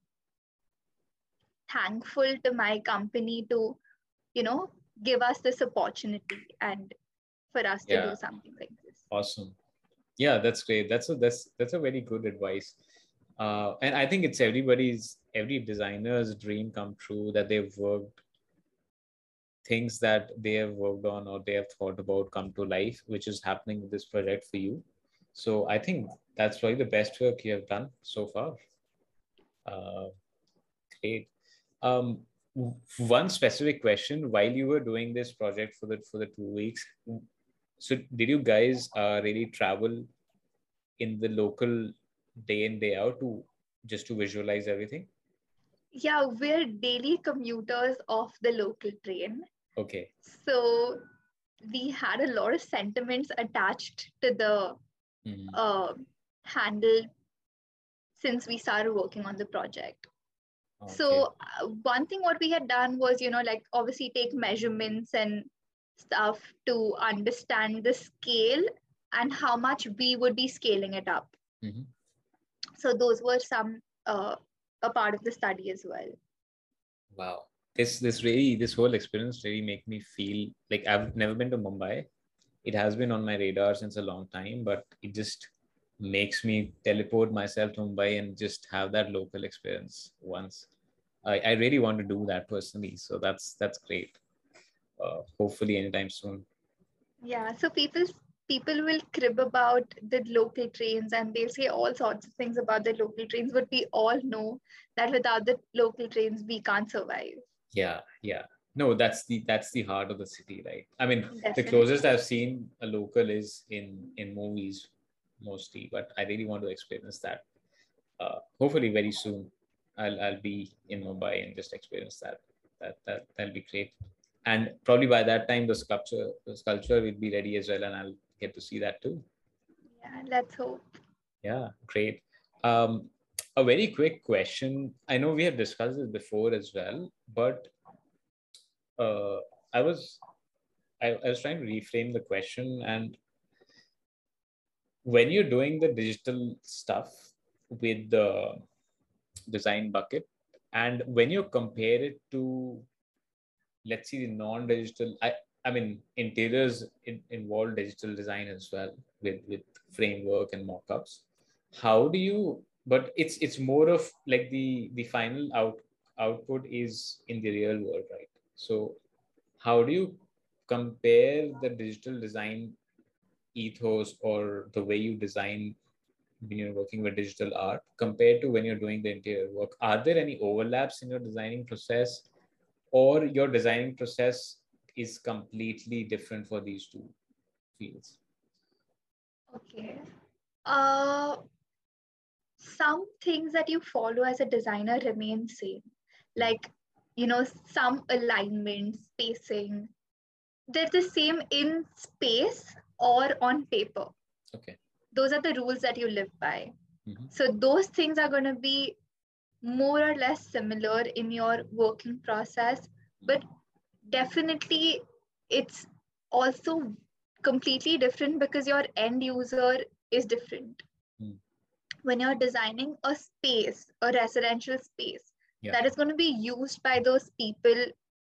thankful to my company to, you know, give us this opportunity and for us to Yeah, do something like this. awesome. Yeah, that's great. That's a very good advice. And I think it's every designer's dream come true that they've worked things that they have worked on or they have thought about come to life, which is happening with this project for you. So I think that's probably the best work you have done so far. Uh, Great. Um, One specific question while you were doing this project for the 2 weeks. So did you guys really travel in the local day in day out to just to visualize everything? Yeah, we're daily commuters of the local train. Okay. So we had a lot of sentiments attached to the handle since we started working on the project. Okay. So one thing what we had done was, like obviously take measurements and stuff to understand the scale and how much we would be scaling it up. Mm-hmm. So those were some a part of the study as well. Wow. This whole experience really make me feel like I've never been to Mumbai. It has been on my radar since a long time, but it just makes me teleport myself to Mumbai and just have that local experience once. I really want to do that personally. So that's great. Hopefully anytime soon. Yeah, so people will crib about the local trains and they'll say all sorts of things about the local trains, but we all know that without the local trains we can't survive. Yeah, yeah. No, that's the heart of the city, right? I mean, the Definitely. closest I've seen a local is in movies mostly, but I really want to experience that. Hopefully very soon I'll be in Mumbai and just experience that. That'll be great. And probably by that time the sculpture will be ready as well, and I'll get to see that too. Yeah, let's hope. Yeah, great. Um, a very quick question. I know we have discussed this before as well, but uh, I was I was trying to reframe the question. And when you're doing the digital stuff with the design bucket, and when you compare it to, let's see, the non-digital, I mean, interiors involve digital design as well with framework and mock-ups. How do you? But it's more of like the final output is in the real world, right? So how do you compare the digital design ethos or the way you design when you're working with digital art compared to when you're doing the interior work? Are there any overlaps in your designing process, or your designing process is completely different for these two fields? Okay. Uh, some things that you follow as a designer remain same. Like, some alignment, spacing, they're the same in space or on paper. Okay. Those are the rules that you live by. Mm-hmm. So those things are going to be more or less similar in your working process, but definitely it's also completely different because your end user is different. Mm. When you're designing a space, a residential space, Yeah. that is going to be used by those people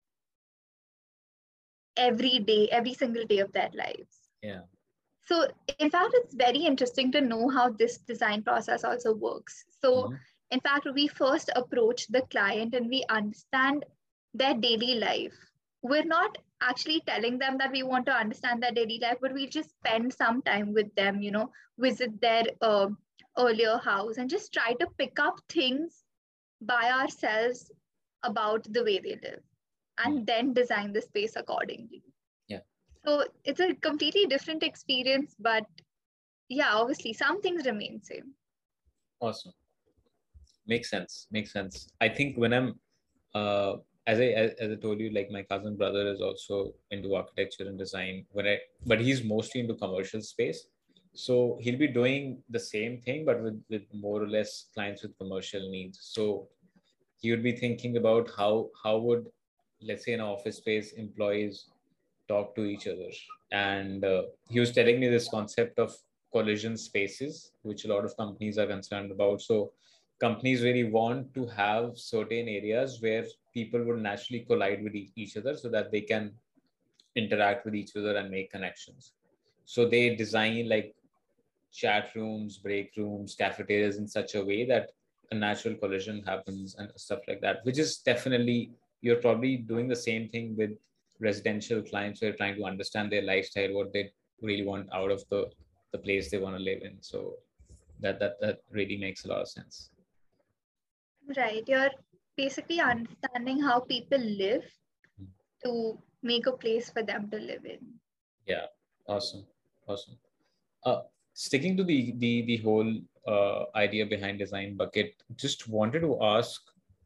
every day, every single day of their lives. Yeah. So, in fact, it's very interesting to know how this design process also works. So, Mm-hmm. in fact, we first approach the client and we understand their daily life. We're not actually telling them that we want to understand their daily life, but we just spend some time with them, visit their earlier house and just try to pick up things by ourselves about the way they live and then design the space accordingly. Yeah. So it's a completely different experience, but yeah, obviously some things remain same. Awesome. Makes sense. Makes sense. I think when I'm as I told you, like my cousin brother is also into architecture and design. But he's mostly into commercial space. So he'll be doing the same thing, but with more or less clients with commercial needs. So he would be thinking about how would, let's say, in an office space, employees talk to each other. And he was telling me this concept of collision spaces, which a lot of companies are concerned about. So companies really want to have certain areas where people would naturally collide with each other so that they can interact with each other and make connections. So they design like chat rooms, break rooms, cafeterias in such a way that a natural collision happens and stuff like that, which is definitely, you're probably doing the same thing with residential clients who are trying to understand their lifestyle, what they really want out of the place they want to live in. So that really makes a lot of sense. Right. You're basically understanding how people live to make a place for them to live in. Yeah, awesome, awesome. Sticking to the whole idea behind Design Bucket, just wanted to ask,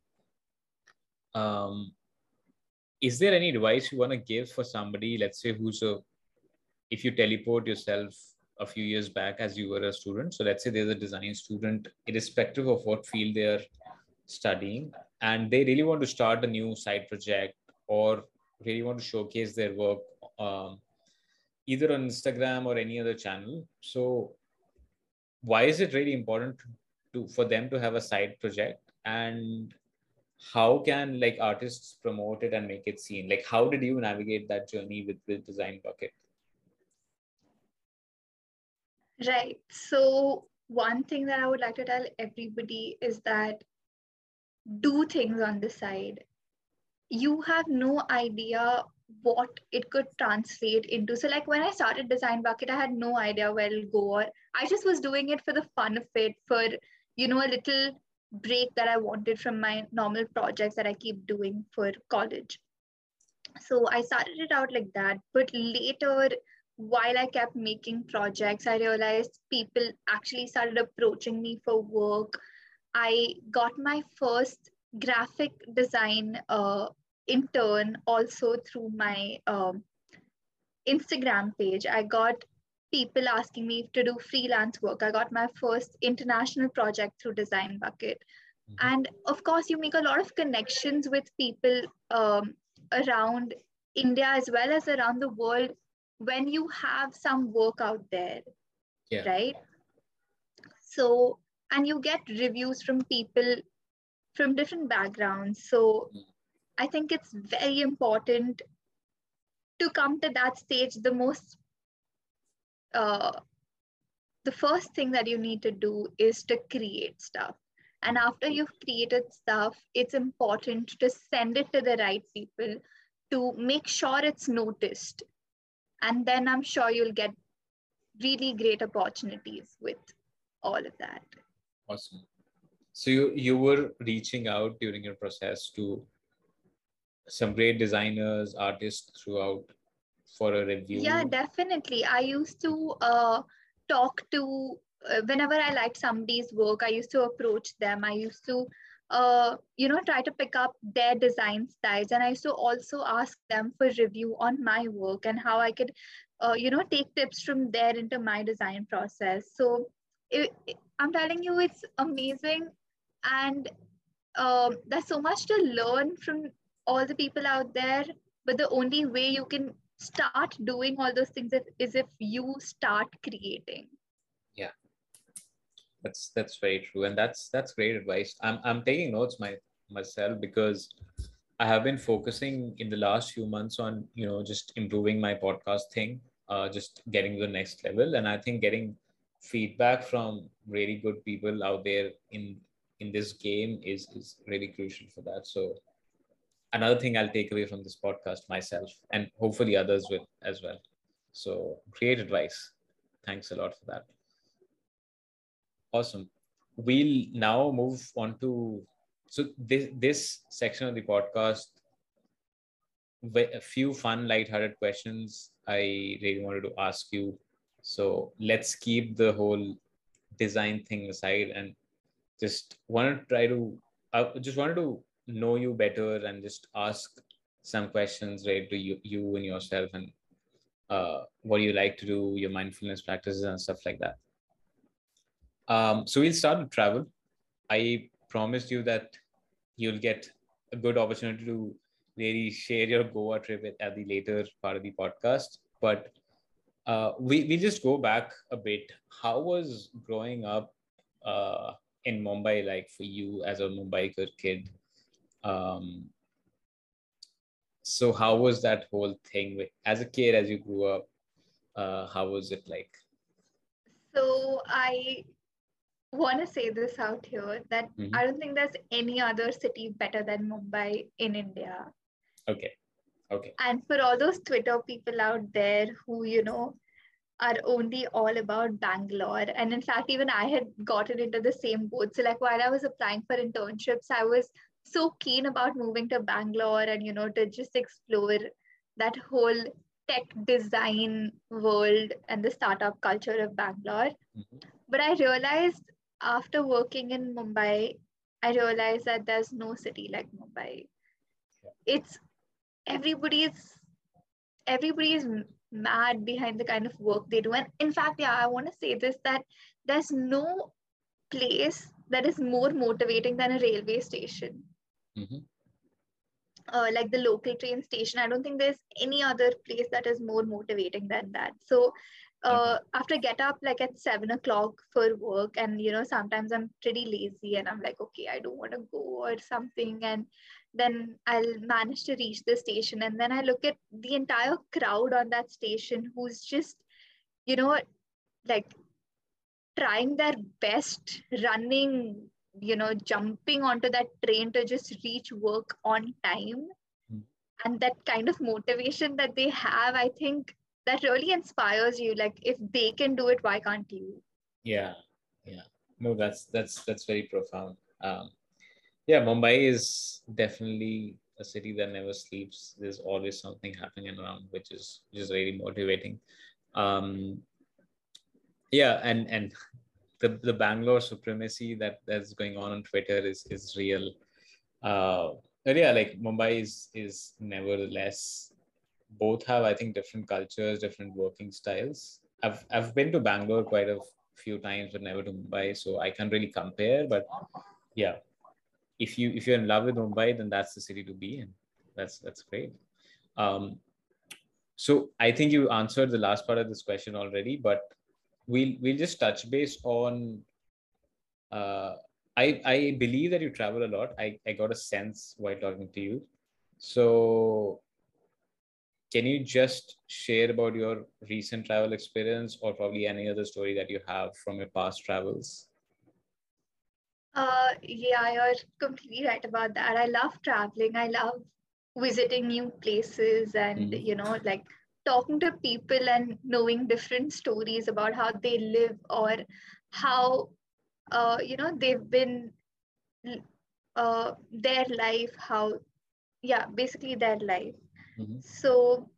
um, is there any advice you want to give for somebody, let's say, if you teleport yourself a few years back as you were a student, so let's say there's a design student, irrespective of what field they're studying, and they really want to start a new side project or really want to showcase their work, either on Instagram or any other channel. So why is it really important for them to have a side project, and how can like artists promote it and make it seen? Like, how did you navigate that journey with Design Bucket? Right. So one thing that I would like to tell everybody is that do things on the side. You have no idea what it could translate into. So like when I started Design Bucket, I had no idea where it'll go. Or I just was doing it for the fun of it, for, a little break that I wanted from my normal projects that I keep doing for college. So I started it out like that. But later, while I kept making projects, I realized people actually started approaching me for work. I got my first graphic design intern also through my Instagram page. I got people asking me to do freelance work. I got my first international project through Design Bucket. And of course, you make a lot of connections with people around India as well as around the world when you have some work out there, Yeah. right? So, and you get reviews from people from different backgrounds. So I think it's very important to come to that stage. Uh, the first thing that you need to do is to create stuff. And after you've created stuff, it's important to send it to the right people to make sure it's noticed. And then I'm sure you'll get really great opportunities with all of that. Awesome. So you were reaching out during your process to some great designers, artists throughout for a review? Yeah, definitely. I used to talk to, whenever I liked somebody's work, I used to approach them. I used to, try to pick up their design styles. And I used to also ask them for review on my work and how I could, take tips from there into my design process. So I'm telling you, it's amazing. And there's so much to learn from all the people out there. But the only way you can start doing all those things is if you start creating. Yeah, that's very true, and that's great advice. I'm taking notes myself, because I have been focusing in the last few months on just improving my podcast thing, just getting to the next level, and I think getting feedback from really good people out there in this game is really crucial for that. So another thing I'll take away from this podcast myself, and hopefully others will as well. So great advice. Thanks a lot for that. Awesome. We'll now move on to, so this section of the podcast, a few fun, lighthearted questions I really wanted to ask you. So let's keep the whole design thing aside and just want to try to, I just wanted to know you better and just ask some questions related to you and yourself, and what you like to do, your mindfulness practices and stuff like that. So we'll start with travel. I promised you that you'll get a good opportunity to really share your Goa trip at the later part of the podcast. But we just go back a bit. How was growing up in Mumbai like for you as a Mumbai kid? So how was that whole thing as a kid, as you grew up? How was it like? So I want to say this out here that I don't think there's any other city better than Mumbai in India. Okay. Okay. And for all those Twitter people out there who, are only all about Bangalore. And in fact, even I had gotten into the same boat. So like while I was applying for internships, I was so keen about moving to Bangalore and, to just explore that whole tech design world and the startup culture of Bangalore. Mhm. But I realized after working in Mumbai, I realized that there's no city like Mumbai. It's everybody's everybody is mad behind the kind of work they do. And in fact, yeah, I want to say this, that there's no place that is more motivating than a railway station. Mhm. Like the local train station, I don't think there's any other place that is more motivating than that. So after get up like at 7 o'clock for work, and sometimes I'm pretty lazy and I'm like, okay, I don't want to go or something, and then I'll manage to reach the station, and then I look at the entire crowd on that station who's just, you know like trying their best, running, jumping onto that train to just reach work on time. Mm. And that kind of motivation that they have, I think that really inspires you. Like, if they can do it, why can't you? Yeah, yeah. No, that's very profound. Yeah, Mumbai is definitely a city that never sleeps. There's always something happening around, which is really motivating. Um, yeah, and the Bangalore supremacy that's going on Twitter is real. But yeah, like Mumbai is nevertheless, both have, I think, different cultures, different working styles. I've been to Bangalore quite a few times, but never to Mumbai, so I can't really compare. But yeah, if you're in love with Mumbai, then that's the city to be in. That's great. Um, so I think you answered the last part of this question already, but we'll just touch base on. Uh, I believe that you travel a lot. I got a sense while talking to you. So can you just share about your recent travel experience, or probably any other story that you have from your past travels? Yeah, you're completely right about that. I love traveling. I love visiting new places and, Mhm. like talking to people and knowing different stories about how they live, or how, they've been, their life, how, yeah, basically their life. Mhm. So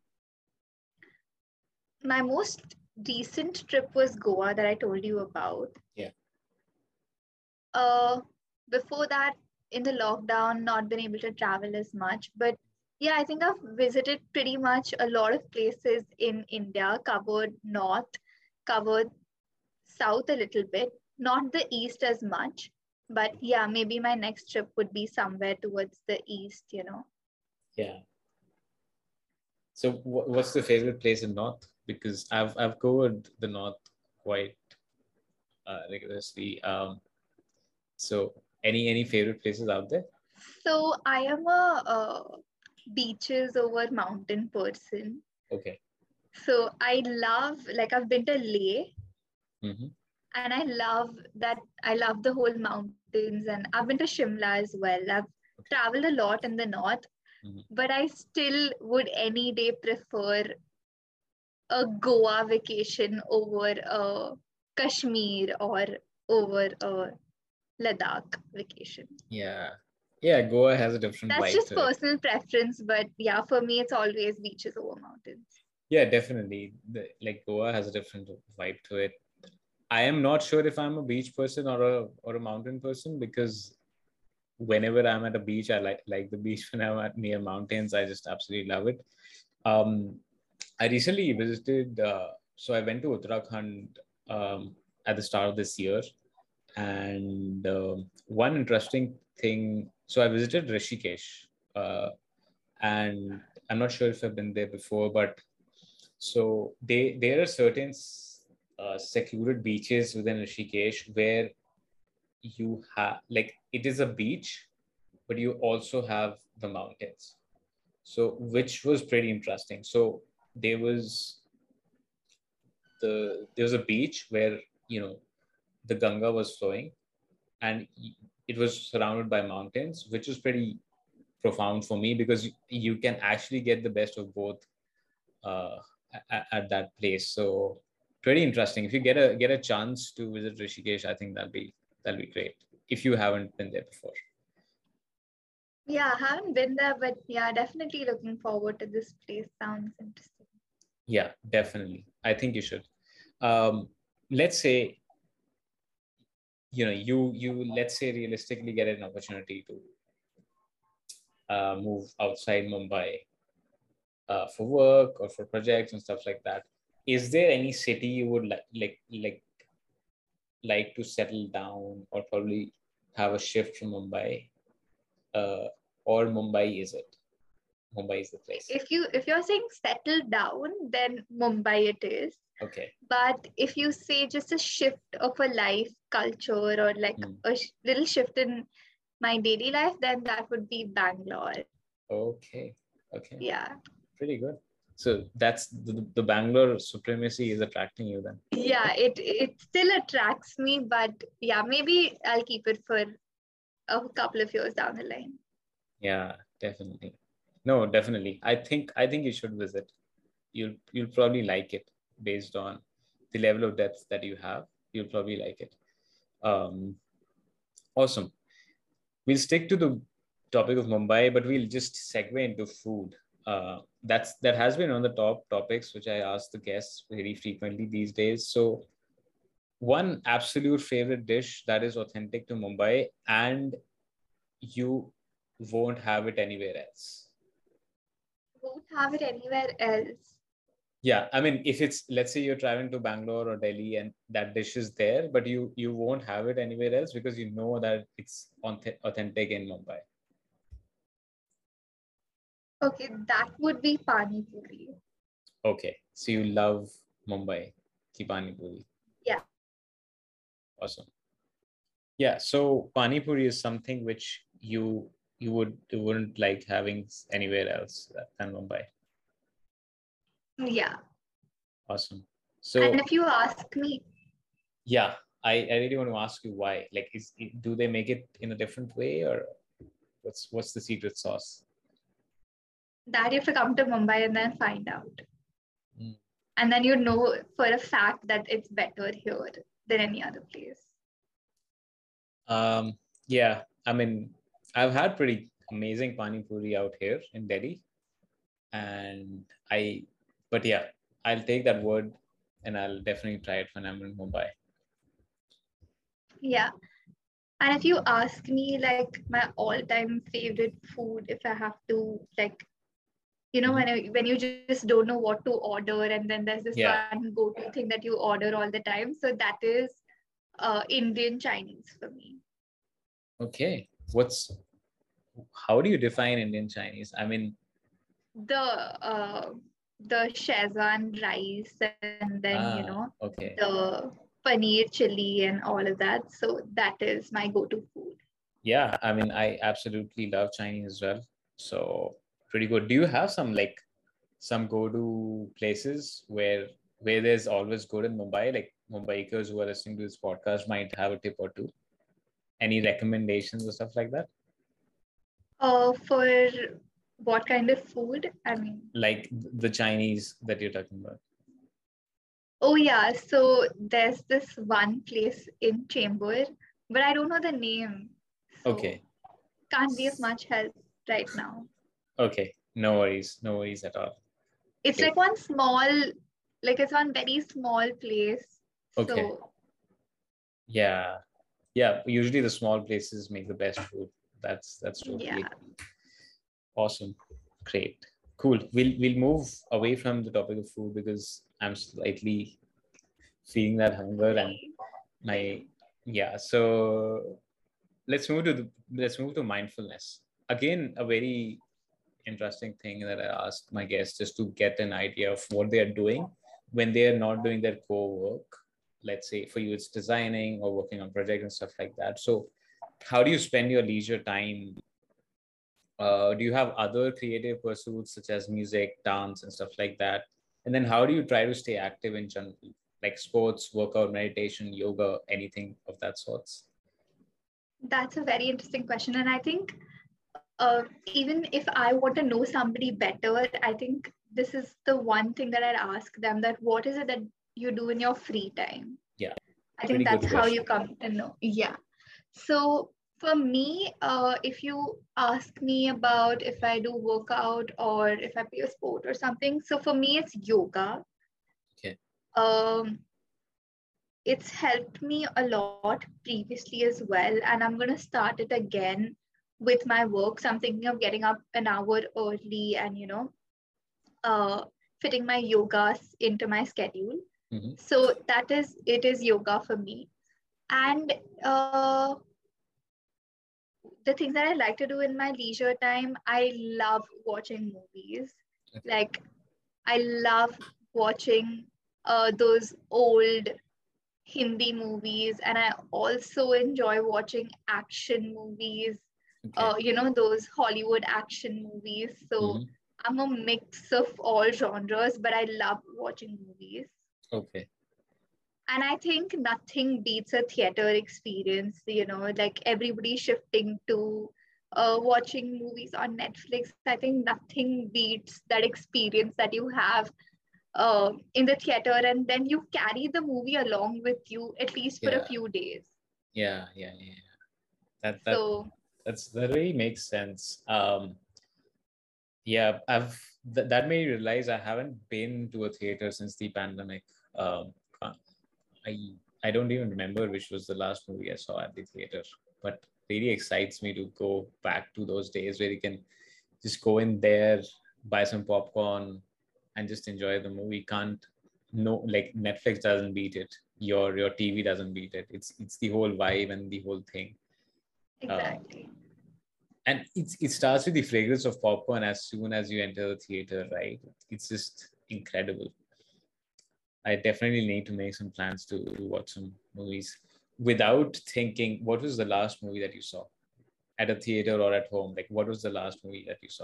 my most recent trip was Goa that I told you about. Yeah. Uh, Before that, in the lockdown, not been able to travel as much. But yeah, I think I've visited pretty much a lot of places in India, covered north, covered south a little bit, not the east as much. But yeah, maybe my next trip would be somewhere towards the east. Yeah. So what's the favorite place in North? Because I've covered the North quite rigorously. So any favorite places out there? So I am a beaches over mountain person. Okay. So like, I've been to Leh, Mm-hmm. and I love the whole mountains, and I've been to Shimla as well. I've Okay. traveled a lot in the north, Mm-hmm. but I still would any day prefer a Goa vacation over a Kashmir or over a Ladakh vacation. Yeah. Yeah, Goa has a different That's vibe just to it. personal preference, but yeah, for me it's always beaches over mountains. Yeah, definitely. Like Goa has a different vibe to it. I am not sure if I'm a beach person or a mountain person, because whenever I'm at a beach, I like the beach. When I'm at near mountains, I just absolutely love it. Um, I recently visited. So I went to Uttarakhand at the start of this year, and one interesting thing. So I visited Rishikesh, uh, and I'm not sure if I've been there before, but so there are certain secluded beaches within Rishikesh where you have, like, it is a beach, but you also have the mountains. So which was pretty interesting. So there was there was a beach where, the Ganga was flowing, and it was surrounded by mountains, which was pretty profound for me, because you can actually get the best of both uh, at that place. So pretty interesting. If you get a chance to visit Rishikesh, I think that'll be great if you haven't been there before. Yeah, I haven't been there, but yeah, definitely looking forward to this place. Sounds interesting. Yeah, definitely. I think you should. Let's say, you let's say realistically get an opportunity to move outside Mumbai for work or for projects and stuff like that. Is there any city you would like to settle down, or probably have a shift from Mumbai, uh, or Mumbai is it? Mumbai is the place. If you're saying settle down, then Mumbai it is. Okay. But if you say just a shift of a life culture, or like a little shift in my daily life, then that would be Bangalore. Okay. Okay. Yeah. Pretty good. So that's the Bangalore supremacy is attracting you then. Yeah, it still attracts me, but yeah, maybe I'll keep it for a couple of years down the line. Yeah, definitely. No, definitely. I think you should visit. You'll probably like it based on the level of depth that you have. You'll probably like it. Um, awesome. We'll stick to the topic of Mumbai, but we'll just segue into food. That has been one of the top topics which I ask the guests very frequently these days. So, one absolute favorite dish that is authentic to Mumbai, and you won't have it anywhere else. Won't have it anywhere else. Yeah, I mean, if it's, let's say you're traveling to Bangalore or Delhi and that dish is there, but you won't have it anywhere else because you know that it's authentic in Mumbai. Okay, that would be Pani Puri. Okay, so you love Mumbai ki pani puri. Yeah. Awesome. Yeah, so pani puri is something which you wouldn't like having anywhere else than Mumbai. Yeah. Awesome. And So if you ask me, yeah, I really want to ask you why. Like, do they make it in a different way, or what's the secret sauce? that you have to come to Mumbai and then find out. Mm. And then you know for a fact that it's better here than any other place. Yeah, I mean, I've had pretty amazing pani puri out here in Delhi, and but yeah, I'll take that word, and I'll definitely try it when I'm in Mumbai. Yeah. And if you ask me like my all-time favorite food, if I have to like, when you just don't know what to order, and then there's this Yeah. one go-to thing that you order all the time. So that is Indian Chinese for me. Okay. How do you define Indian Chinese? I mean, The Szechuan rice, and then okay. the paneer chili and all of that. So that is my go-to food. Yeah, I mean, I absolutely love Chinese as well. So pretty good. Do you have some go-to places where there's always good in Mumbai? Like Mumbaikers who are listening to this podcast might have a tip or two. Any recommendations or stuff like that? For what kind of food? I mean, Like the Chinese that you're talking about. oh yeah, so there's this one place in Chembur, but I don't know the name. So Okay. can't be of much help right now. Okay. No worries. No worries at all. It's Okay. like it's one very small place. Okay. So Yeah. Yeah. Usually the small places make the best food. That's totally yeah. awesome. Great. Cool. We'll move away from the topic of food because I'm slightly feeling that hunger and yeah. So let's move to mindfulness. Again, a very interesting thing that I ask my guests is to get an idea of what they are doing when they are not doing their core work. Let's say for you, it's designing or working on projects and stuff like that. So how do you spend your leisure time? Do you have other creative pursuits such as music, dance, and stuff like that? And then how do you try to stay active in general, like sports, workout, meditation, yoga, anything of that sorts? That's a very interesting question. And I think even if I want to know somebody better, I think this is the one thing that I'd ask them, that what is it that you do in your free time? Yeah, I think pretty good that's how you question. come to know. Yeah. So for me, if you ask me about if I do workout or if I play a sport or something, so for me it's yoga. Okay. Um, it's helped me a lot previously as well, and I'm going to start it again with my work. So I'm thinking of getting up an hour early and uh, fitting my yoga into my schedule. Mm-hmm. So it is yoga for me. And the things that I like to do in my leisure time, I love watching movies. Okay. Like I love watching those old Hindi movies, and I also enjoy watching action movies. Okay. Those Hollywood action movies. So Mm-hmm. I'm a mix of all genres, but I love watching movies. Okay. And I think nothing beats a theater experience, like everybody shifting to watching movies on Netflix. I think nothing beats that experience that you have in the theater, and then you carry the movie along with you at least for a Yeah. few days. Yeah. Yeah. Yeah. That that So, that really makes sense. Yeah, that made me realize I haven't been to a theater since the pandemic. Um, I I don't even remember which was the last movie I saw at the theater, but really excites me to go back to those days where you can just go in there, buy some popcorn, and just enjoy the movie. Can't no like Netflix doesn't beat it. Your TV doesn't beat it. It's the whole vibe and the whole thing. Um, exactly. and it starts with the fragrance of popcorn as soon as you enter the theater, right? It's just incredible. I definitely need to make some plans to watch some movies without thinking. What was the last movie that you saw at a theater or at home? Like, what was the last movie that you saw?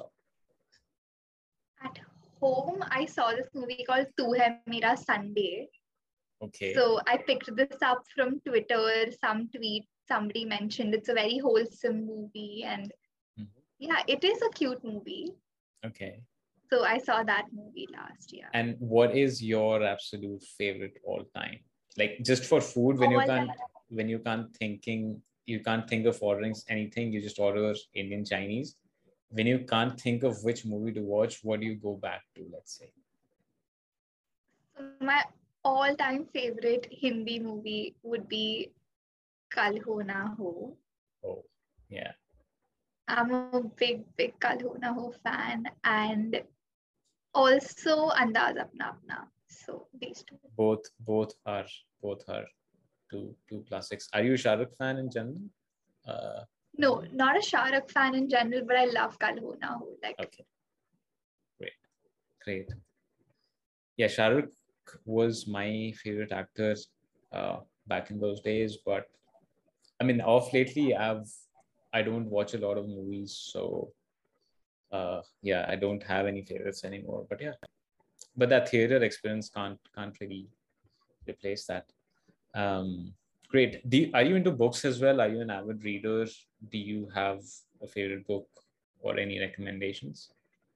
At home, I saw this movie called Tu Hai Mera Sunday. Okay. So I picked this up from Twitter, some tweet somebody mentioned it's a very wholesome movie, and Mhm. yeah, it is a cute movie. Okay. So I saw that movie last year. And what is your absolute favorite all time? Like just for food, when you All can't you can't think of ordering anything, you just order Indian Chinese. When you can't think of which movie to watch, what do you go back to, let's say? So my all-time favorite Hindi movie would be Kal Ho Na Ho. Oh, yeah. I'm a big Kal Ho Na Ho fan, and also Andaz Apna Apna. So these two. Both are two classics. Are you a Shah Rukh fan in general? Uh, No, not a Shah Rukh fan in general, but I love Kal Ho Na Ho. Like, okay, great, great. Yeah, Shah Rukh was my favorite actor uh, back in those days, but I mean, off lately, I don't watch a lot of movies, so yeah, I don't have any favorites anymore. But yeah, but that theater experience can't really replace that. Um, great. Are you into books as well? Are you an avid reader? Do you have a favorite book or any recommendations?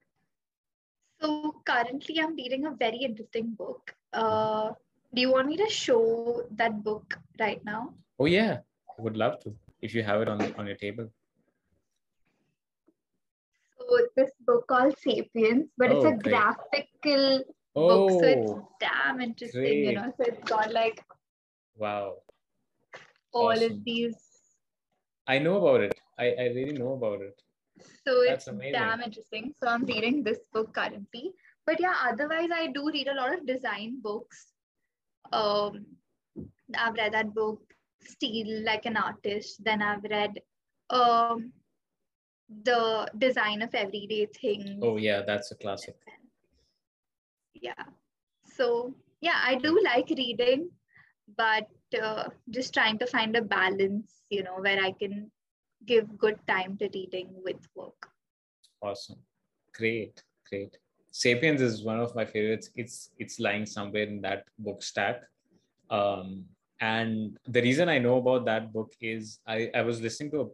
so currently I'm reading a very interesting book. Mhm. Do you want me to show that book right now? Oh yeah, I would love to if you have it on your table. So this book called Sapiens, but it's Oh, a great. graphical book, so it's Oh, damn interesting, great. So it's got like Wow. all of Awesome. these. I know about it. I really know about it. So That's it's amazing. damn interesting. So I'm reading this book currently. But yeah, otherwise I do read a lot of design books. Um, I've read that book, Steal Like an Artist. Then I've read um, The Design of Everyday Things. Oh yeah, that's a classic. Yeah. So yeah, I do like reading, but just trying to find a balance, where I can give good time to reading with work. Awesome. Great. Great. Sapiens is one of my favorites. It's lying somewhere in that book stack. Um, and the reason I know about that book is I was listening to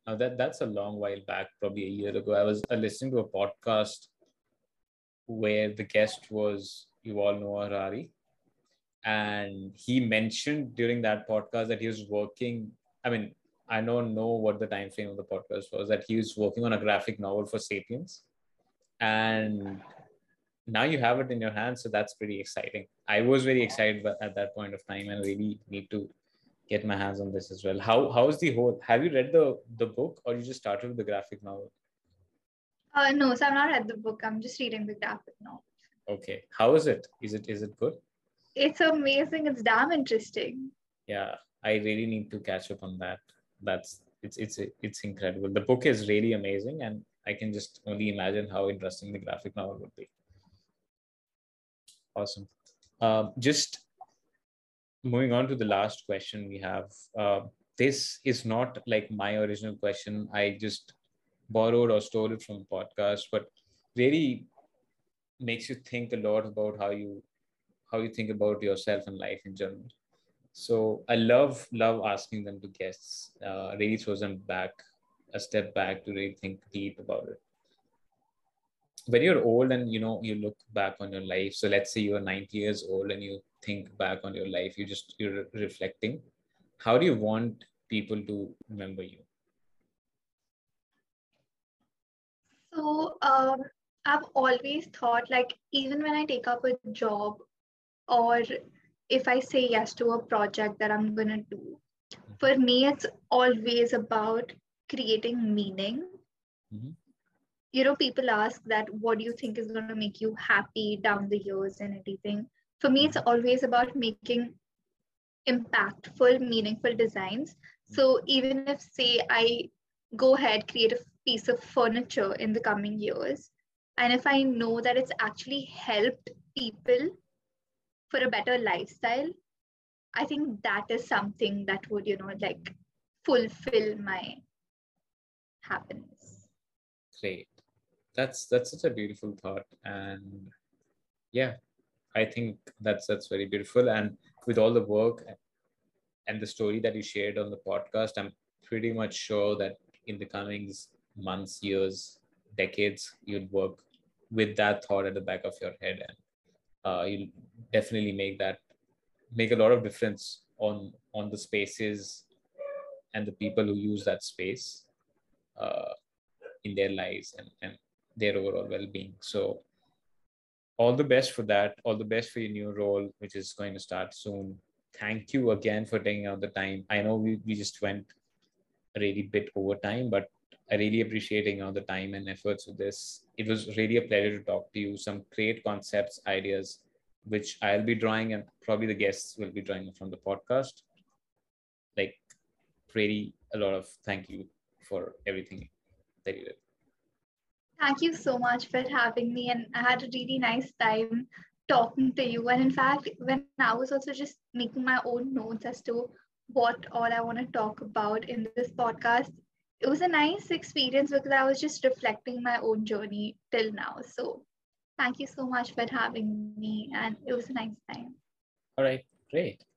Now that's a long while back, probably a year ago. I was listening to a podcast where the guest was Yuval Noah Harari, and he mentioned during that podcast that he was working. I mean, I don't know what the time frame of the podcast was. That he was working on a graphic novel for *Sapiens*, and now you have it in your hands. So that's pretty exciting. I was very excited at that point of time, and really need to get my hands on this as well. How's the whole? Have you read the book, or you just started with the graphic novel? No, so I've not read the book. I'm just reading the graphic novel. Okay, how is it? Is it good? It's amazing. It's damn interesting. Yeah, I really need to catch up on that. It's incredible. The book is really amazing, and I can just only imagine how interesting the graphic novel would be. Awesome. Just moving on to the last question we have. This is not like my original question. I just borrowed or stole it from the podcast, but really makes you think a lot about how you think about yourself and life in general. So I love asking them to guests. Really throws them back a step back to really think deep about it. When you're old and you look back on your life. So let's say you're 90 years old and you think back on your life. You're reflecting. How do you want people to remember you? So I've always thought, like, even when I take up a job, or if I say yes to a project that I'm going to do, for me, it's always about creating meaning. Mm-hmm. People ask that, what do you think is going to make you happy down the years and everything? For me, it's always about making impactful, meaningful designs. So even if, say, I go ahead, create a piece of furniture in the coming years, and if I know that it's actually helped people for a better lifestyle, I think that is something that would, like, fulfill my happiness. Great. That's such a beautiful thought. And yeah, I think that's very beautiful. And with all the work and the story that you shared on the podcast, I'm pretty much sure that in the coming months, years, decades, you'd work with that thought at the back of your head, and you'll definitely make a lot of difference on the spaces and the people who use that space uh, in their lives and their overall well-being. So all the best for that. All the best for your new role, which is going to start soon. Thank you again for taking out the time. I know we just went a really bit over time, but I really appreciate taking out the time and efforts with this. It was really a pleasure to talk to you. Some great concepts, ideas, which I'll be drawing, and probably the guests will be drawing from the podcast. Like, really a lot of thank you for everything that you did. Thank you so much for having me. And I had a really nice time talking to you. And in fact, when I was also just making my own notes as to what all I want to talk about in this podcast, it was a nice experience because I was just reflecting my own journey till now. So thank you so much for having me. And it was a nice time. All right, great.